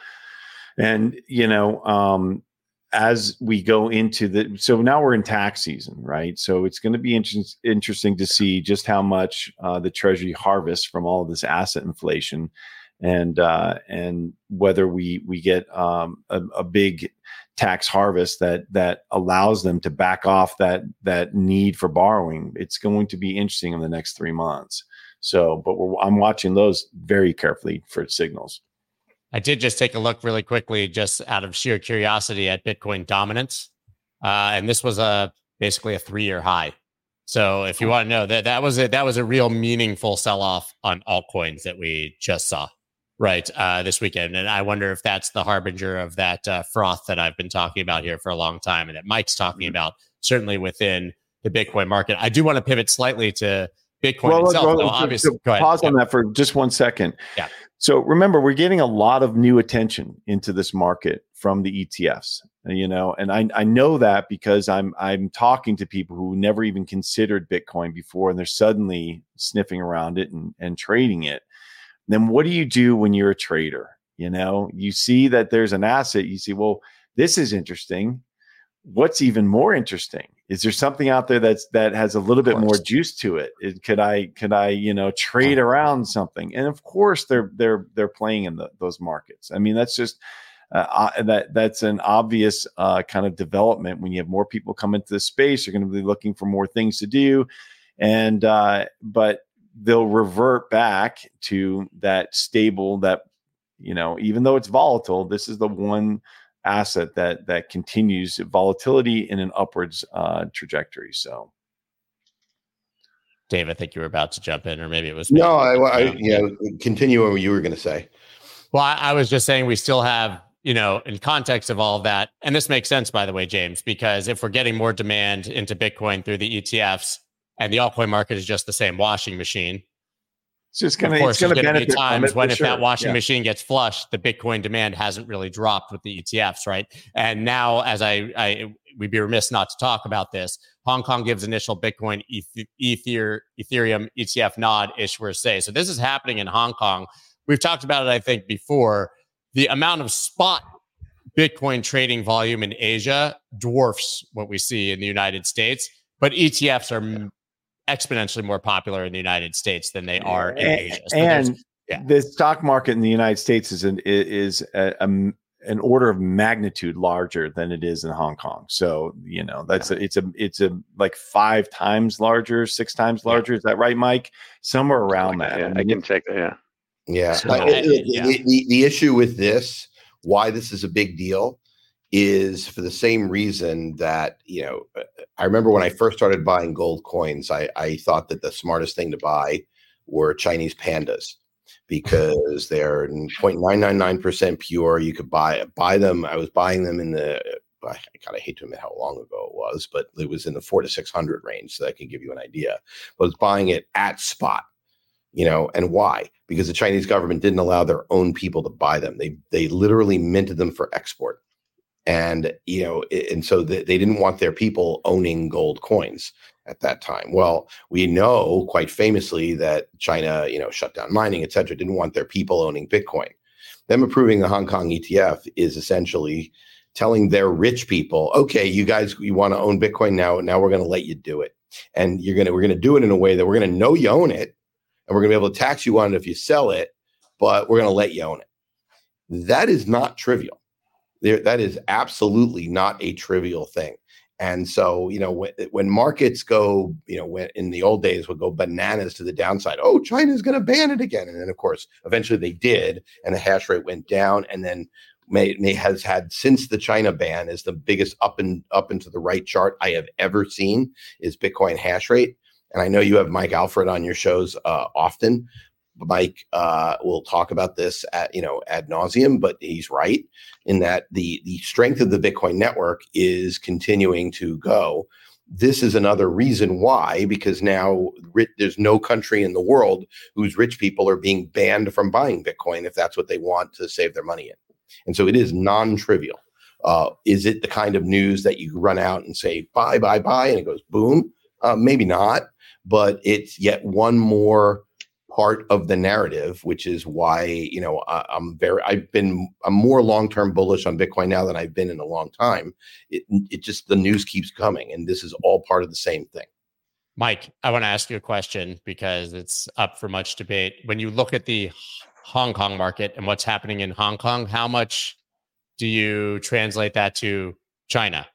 as we go into so now we're in tax season, right? So it's going to be interesting to see just how much the Treasury harvests from all of this asset inflation, and whether we get a big tax harvest that allows them to back off that need for borrowing. It's going to be interesting in the next 3 months. So, but I'm watching those very carefully for signals. I did just take a look really quickly, just out of sheer curiosity, at Bitcoin dominance. And this was basically a 3-year high. So if you want to know, that was a real meaningful sell-off on altcoins that we just saw this weekend. And I wonder if that's the harbinger of that froth that I've been talking about here for a long time, and that Mike's talking about, certainly within the Bitcoin market. I do want to pivot slightly to Bitcoin itself. Obviously, pause on that for just 1 second. Yeah. So remember, we're getting a lot of new attention into this market from the ETFs, and I know that because I'm talking to people who never even considered Bitcoin before, and they're suddenly sniffing around it and trading it. Then what do you do when you're a trader? You see that there's an asset. You see, well, this is interesting. What's even more interesting? Is there something out there that has a little bit more juice to it? Could I trade around something? And of course, they're playing in those markets. That's just that's an obvious kind of development. When you have more people come into the space, you're going to be looking for more things to do, and but they'll revert back to that stable. That even though it's volatile, this is the one asset that continues volatility in an upwards trajectory. So, Dave, I think you were about to jump in, or maybe it was me. No, continue what you were going to say. Well, I was just saying we still have, in context of all of that, and this makes sense, by the way, James, because if we're getting more demand into Bitcoin through the ETFs, and the altcoin market is just the same washing machine, it's just going to benefit times when if that washing machine gets flushed, the Bitcoin demand hasn't really dropped with the ETFs, right? And now, as we'd be remiss not to talk about this, Hong Kong gives initial Bitcoin Ethereum ETF nod, issuers say. So this is happening in Hong Kong. We've talked about it, I think, before. The amount of spot Bitcoin trading volume in Asia dwarfs what we see in the United States, but ETFs are exponentially more popular in the United States than they are in Asia. So and the stock market in the United States is an order of magnitude larger than it is in Hong Kong. So it's a like 5 times larger, 6 times larger. Yeah. Is that right, Mike? Somewhere around that. Yeah, I can check that. Yeah. So, the issue with this, why this is a big deal, is for the same reason that, I remember when I first started buying gold coins, I thought that the smartest thing to buy were Chinese pandas because they're 0.999% pure. You could buy them. I was buying them in the I kind of hate to admit how long ago it was, but it was in the 400 to 600 range. So that can give you an idea. But it's buying it at spot, and why? Because the Chinese government didn't allow their own people to buy them. They literally minted them for export. And, and so they didn't want their people owning gold coins at that time. Well, we know quite famously that China, shut down mining, et cetera, didn't want their people owning Bitcoin. Them approving the Hong Kong ETF is essentially telling their rich people, okay, you guys, you want to own Bitcoin now we're going to let you do it. And we're going to do it in a way that we're going to know you own it, and we're going to be able to tax you on it if you sell it, but we're going to let you own it. That is not trivial. That is absolutely not a trivial thing. And so, when markets go, when in the old days would go bananas to the downside, oh, China's going to ban it again. And then, of course, eventually they did, and the hash rate went down. And then has had, since the China ban, is the biggest up and to the right chart I have ever seen is Bitcoin hash rate. And I know you have Mike Alfred on your shows often. Mike will talk about this ad nauseum, but he's right in that the strength of the Bitcoin network is continuing to go. This is another reason why, because now there's no country in the world whose rich people are being banned from buying Bitcoin if that's what they want to save their money in. And so it is non-trivial. Is it the kind of news that you run out and say, buy, and it goes boom? Maybe not, but it's yet one more part of the narrative, which is why, I'm more long-term bullish on Bitcoin now than I've been in a long time. It just, the news keeps coming, and this is all part of the same thing. Mike, I want to ask you a question because it's up for much debate. When you look at the Hong Kong market and what's happening in Hong Kong, how much do you translate that to China?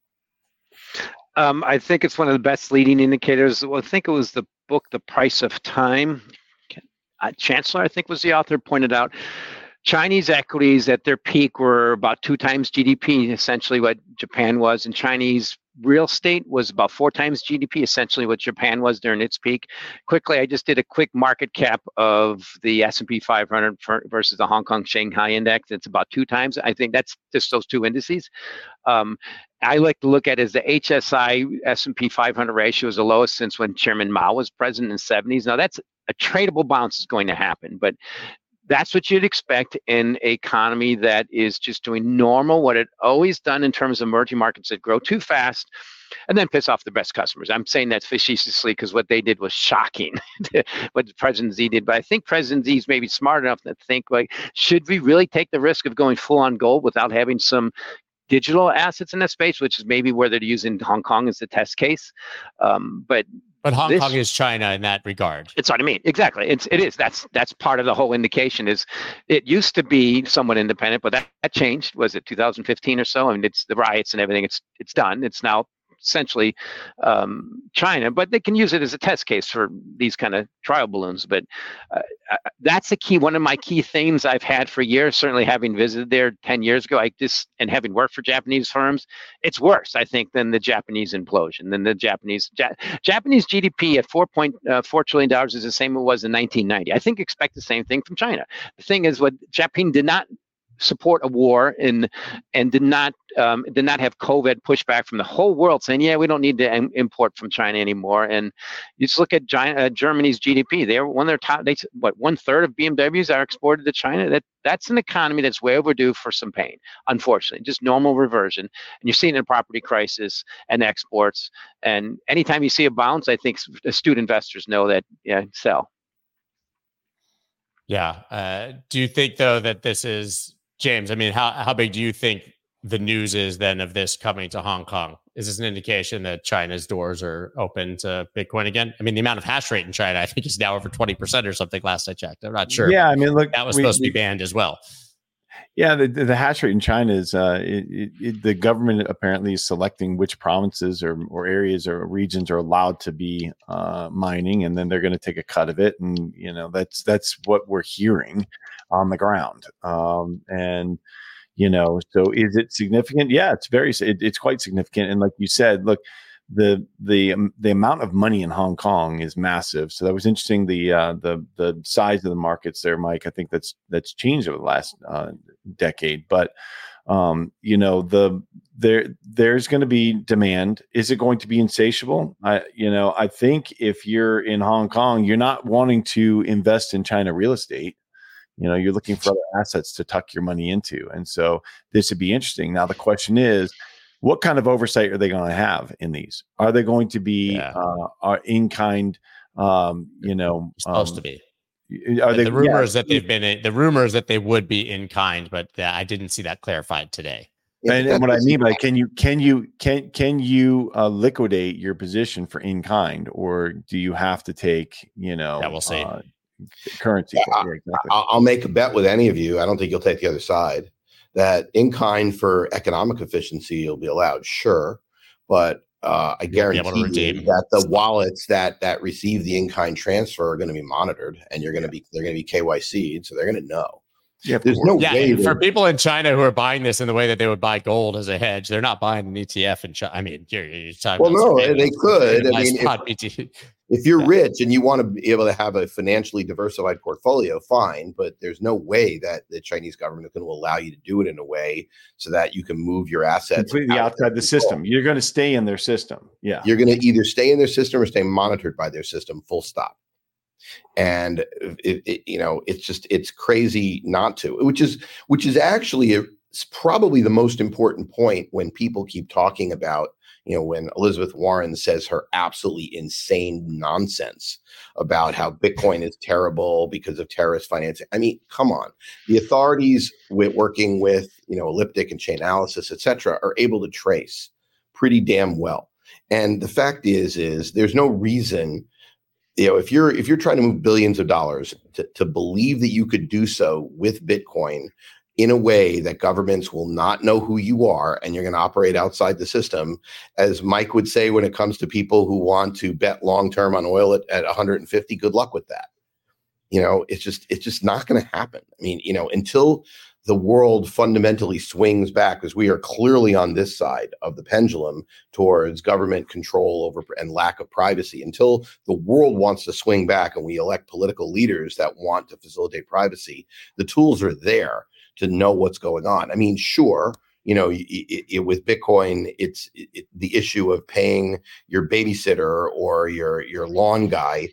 I think it's one of the best leading indicators. Well, I think it was the book, The Price of Time. Chancellor, I think was the author, pointed out Chinese equities at their peak were about 2 times GDP, essentially what Japan was, and Chinese real estate was about 4 times GDP, essentially what Japan was during its peak. Quickly, I just did a quick market cap of the S&P 500 versus the Hong Kong Shanghai Index. It's about 2 times. I think that's just those 2 indices. I like to look at it as the HSI S&P 500 ratio is the lowest since when Chairman Mao was president in the 70s. Now, that's a tradable bounce is going to happen, but that's what you'd expect in an economy that is just doing normal, what it always done in terms of emerging markets that grow too fast and then piss off the best customers. I'm saying that facetiously because what they did was shocking, what President Xi did. But I think President Xi is maybe smart enough to think, like, should we really take the risk of going full on gold without having some digital assets in that space, which is maybe where they're using Hong Kong as the test case. But Hong Kong is China in that regard. It's what I mean. Exactly. It is. That's part of the whole indication is it used to be somewhat independent, but that changed. Was it 2015 or so? I mean, it's the riots and everything. It's done. It's now essentially China, but they can use it as a test case for these kind of trial balloons. But that's the key. One of my key themes I've had for years, certainly having visited there 10 years ago, and having worked for Japanese firms, it's worse, I think, than the Japanese implosion, than the Japanese GDP at $4.4 trillion is the same it was in 1990. I think expect the same thing from China. The thing is, what Japan did not support a war and did not have COVID pushback from the whole world saying, yeah, we don't need to import from China anymore. And you just look at Germany's GDP. They're one of their top. 1/3 of BMWs are exported to China. That's an economy that's way overdue for some pain. Unfortunately, just normal reversion. And you're seeing it in property crisis and exports. And anytime you see a bounce, I think astute investors know that sell. Yeah. Do you think though that this is? James, I mean, how big do you think the news is then of this coming to Hong Kong? Is this an indication that China's doors are open to Bitcoin again? I mean, the amount of hash rate in China, I think, is now over 20% or something last I checked. I'm not sure. Yeah, I mean, look, that was supposed to be banned as well. Yeah, the hash rate in China is the government apparently is selecting which provinces or areas or regions are allowed to be mining, and then they're going to take a cut of it, and that's what we're hearing on the ground. And so is it significant? Yeah, it's quite significant. And like you said, look, the amount of money in Hong Kong is massive. So that was interesting. The size of the markets there, Mike. I think that's changed over the last decade. But there's going to be demand. Is it going to be insatiable? I think if you're in Hong Kong, you're not wanting to invest in China real estate. You're looking for other assets to tuck your money into. And so this would be interesting. Now, the question is, what kind of oversight are they going to have in these? Are they going to be are in kind? Supposed to be. Are they the rumors that they've been the rumors that they would be in kind, but I didn't see that clarified today. And what I mean by can you liquidate your position for in kind, or do you have to take we'll see. Currency? Exactly. I'll make a bet with any of you. I don't think you'll take the other side. That in kind for economic efficiency will be allowed, sure, but I guarantee you that the wallets that receive the in kind transfer are going to be monitored, and they're going to be KYC'd, so they're going to know. Yeah, there's no way for people in China who are buying this in the way that they would buy gold as a hedge, they're not buying an ETF in China. I mean, you're talking they could. I mean, if you're rich and you want to be able to have a financially diversified portfolio, fine, but there's no way that the Chinese government is going to allow you to do it in a way so that you can move your assets completely outside the system. You're going to stay in their system. Yeah. You're going to either stay in their system or stay monitored by their system, full stop. And it's crazy not to, which is actually probably the most important point when people keep talking about, when Elizabeth Warren says her absolutely insane nonsense about how Bitcoin is terrible because of terrorist financing. I mean, come on. The authorities working with, Elliptic and Chainalysis, et cetera, are able to trace pretty damn well. And the fact is there's no reason, if you're trying to move billions of dollars to believe that you could do so with Bitcoin in a way that governments will not know who you are and you're going to operate outside the system, as Mike would say, when it comes to people who want to bet long-term on oil at 150, good luck with that. It's just not going to happen. I mean, until the world fundamentally swings back, because we are clearly on this side of the pendulum towards government control over and lack of privacy, until the world wants to swing back and we elect political leaders that want to facilitate privacy, the tools are there to know what's going on. I mean, sure, with Bitcoin, it's the issue of paying your babysitter or your lawn guy,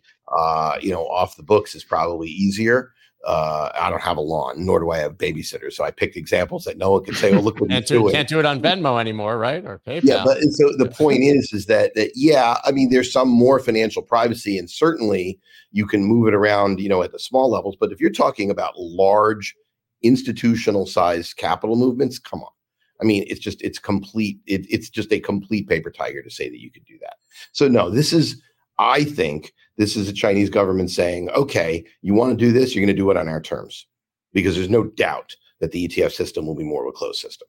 off the books is probably easier. I don't have a lawn, nor do I have babysitters. So I picked examples that no one can say, "Oh, look what he's doing." Can't do it on Venmo anymore, right? Or PayPal. Yeah, but so the point is that I mean, there's some more financial privacy, and certainly you can move it around, at the small levels. But if you're talking about large institutional sized capital movements, come on. I mean, it's just a complete paper tiger to say that you could do that. So no, I think this is a Chinese government saying, okay, you want to do this, you're going to do it on our terms, because there's no doubt that the ETF system will be more of a closed system.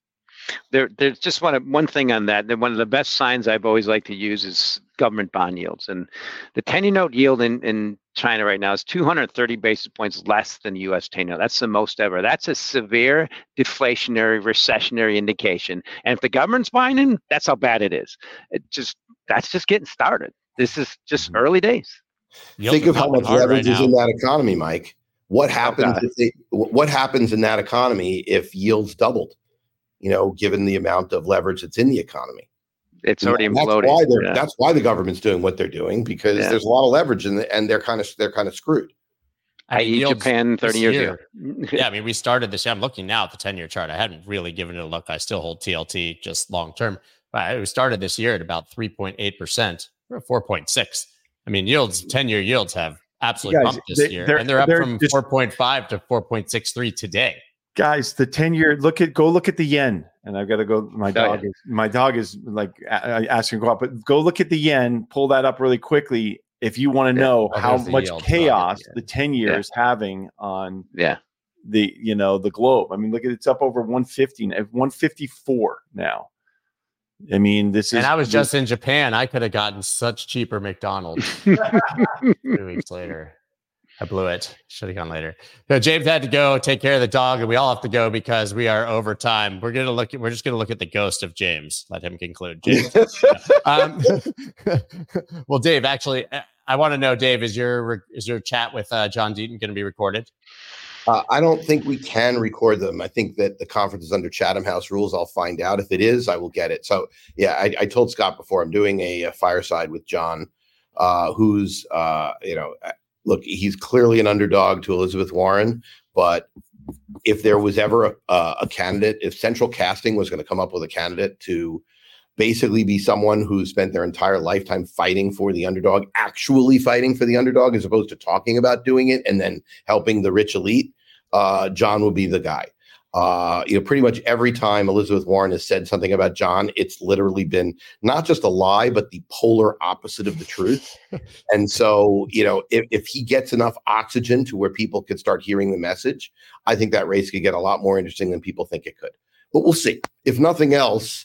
There's just one thing on that. One of the best signs I've always liked to use is government bond yields. And the 10-year note yield in China right now is 230 basis points less than the U.S. 10-year. That's the most ever. That's a severe deflationary, recessionary indication. And if the government's buying in, that's how bad it is. That's just getting started. This is just early days. Think of how much leverage is in that economy, Mike. What happens what happens in that economy if yields doubled? Given the amount of leverage that's in the economy, it's already imploding. That's why the government's doing what they're doing, because there's a lot of leverage and they're kind of screwed. I.e. Japan 30 years ago. Yeah, I mean, we started this. I'm looking now at the 10-year chart. I hadn't really given it a look. I still hold TLT just long term. But we started this year at about 3.8%. We're at 4.6. I mean, 10-year yields have absolutely pumped this year, and they're up from 4.5 to 4.63 today. Guys, the 10-year, go look at the yen. And I've got to go. My dog is like asking to go up, but go look at the yen, pull that up really quickly. If you want to know how much chaos the 10-year is having on the globe. I mean, look at it's up over 150, 154 now. I mean, and I was just in Japan. I could have gotten such cheaper McDonald's 2 weeks later. I blew it. Should have gone later. So James had to go take care of the dog, and we all have to go because we are over time. We're just gonna look at the ghost of James. Let him conclude. James. Well, Dave, actually, I want to know, Dave, is your chat with John Deaton going to be recorded? I don't think we can record them. I think that the conference is under Chatham House rules. I'll find out. If it is, I will get it. So yeah, I told Scott before I'm doing a fireside with John, who's look, he's clearly an underdog to Elizabeth Warren, but if there was ever a candidate, if Central Casting was going to come up with a candidate to basically be someone who spent their entire lifetime fighting for the underdog, actually fighting for the underdog, as opposed to talking about doing it and then helping the rich elite, John will be the guy. Pretty much every time Elizabeth Warren has said something about John, it's literally been not just a lie, but the polar opposite of the truth. And so, if he gets enough oxygen to where people could start hearing the message, I think that race could get a lot more interesting than people think it could. But we'll see. If nothing else,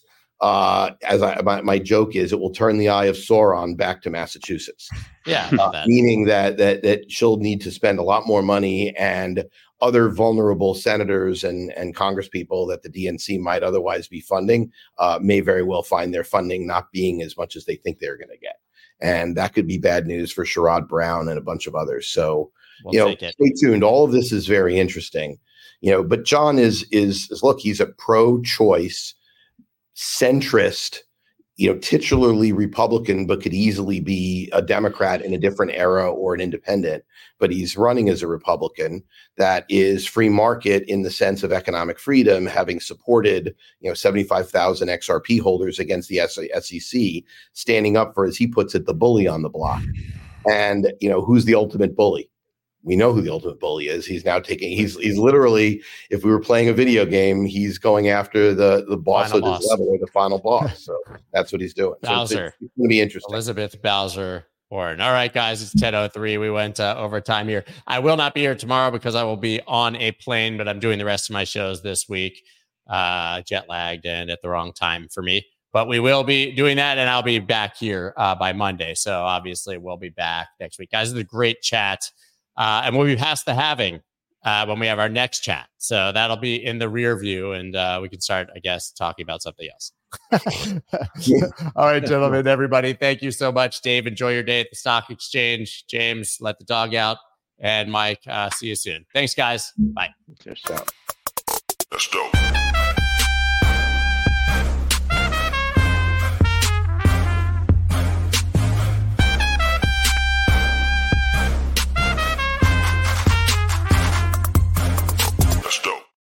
my joke is, it will turn the eye of Sauron back to Massachusetts. Yeah, meaning that she'll need to spend a lot more money, and other vulnerable senators and congresspeople that the DNC might otherwise be funding may very well find their funding not being as much as they think they're going to get, and that could be bad news for Sherrod Brown and a bunch of others. So stay tuned. All of this is very interesting. But John is look, he's a pro-choice centrist, titularly Republican, but could easily be a Democrat in a different era or an independent. But he's running as a Republican that is free market in the sense of economic freedom, having supported 75,000 XRP holders against the SEC, standing up for, as he puts it, the bully on the block. And who's the ultimate bully? We know who the ultimate bully is. He's now he's literally, if we were playing a video game, he's going after the boss of his level, or the final boss. So that's what he's doing. Bowser. So it's going to be interesting. Elizabeth Bowser Warren. All right, guys, it's 10:03. We went over time here. I will not be here tomorrow because I will be on a plane, but I'm doing the rest of my shows this week, jet lagged and at the wrong time for me. But we will be doing that, and I'll be back here by Monday. So obviously we'll be back next week. Guys, it's a great chat. And we'll be past the halving when we have our next chat. So that'll be in the rear view, and we can start, I guess, talking about something else. All right, gentlemen, everybody, thank you so much. Dave, enjoy your day at the stock exchange. James, let the dog out. And Mike, see you soon. Thanks, guys. Bye. Let's go.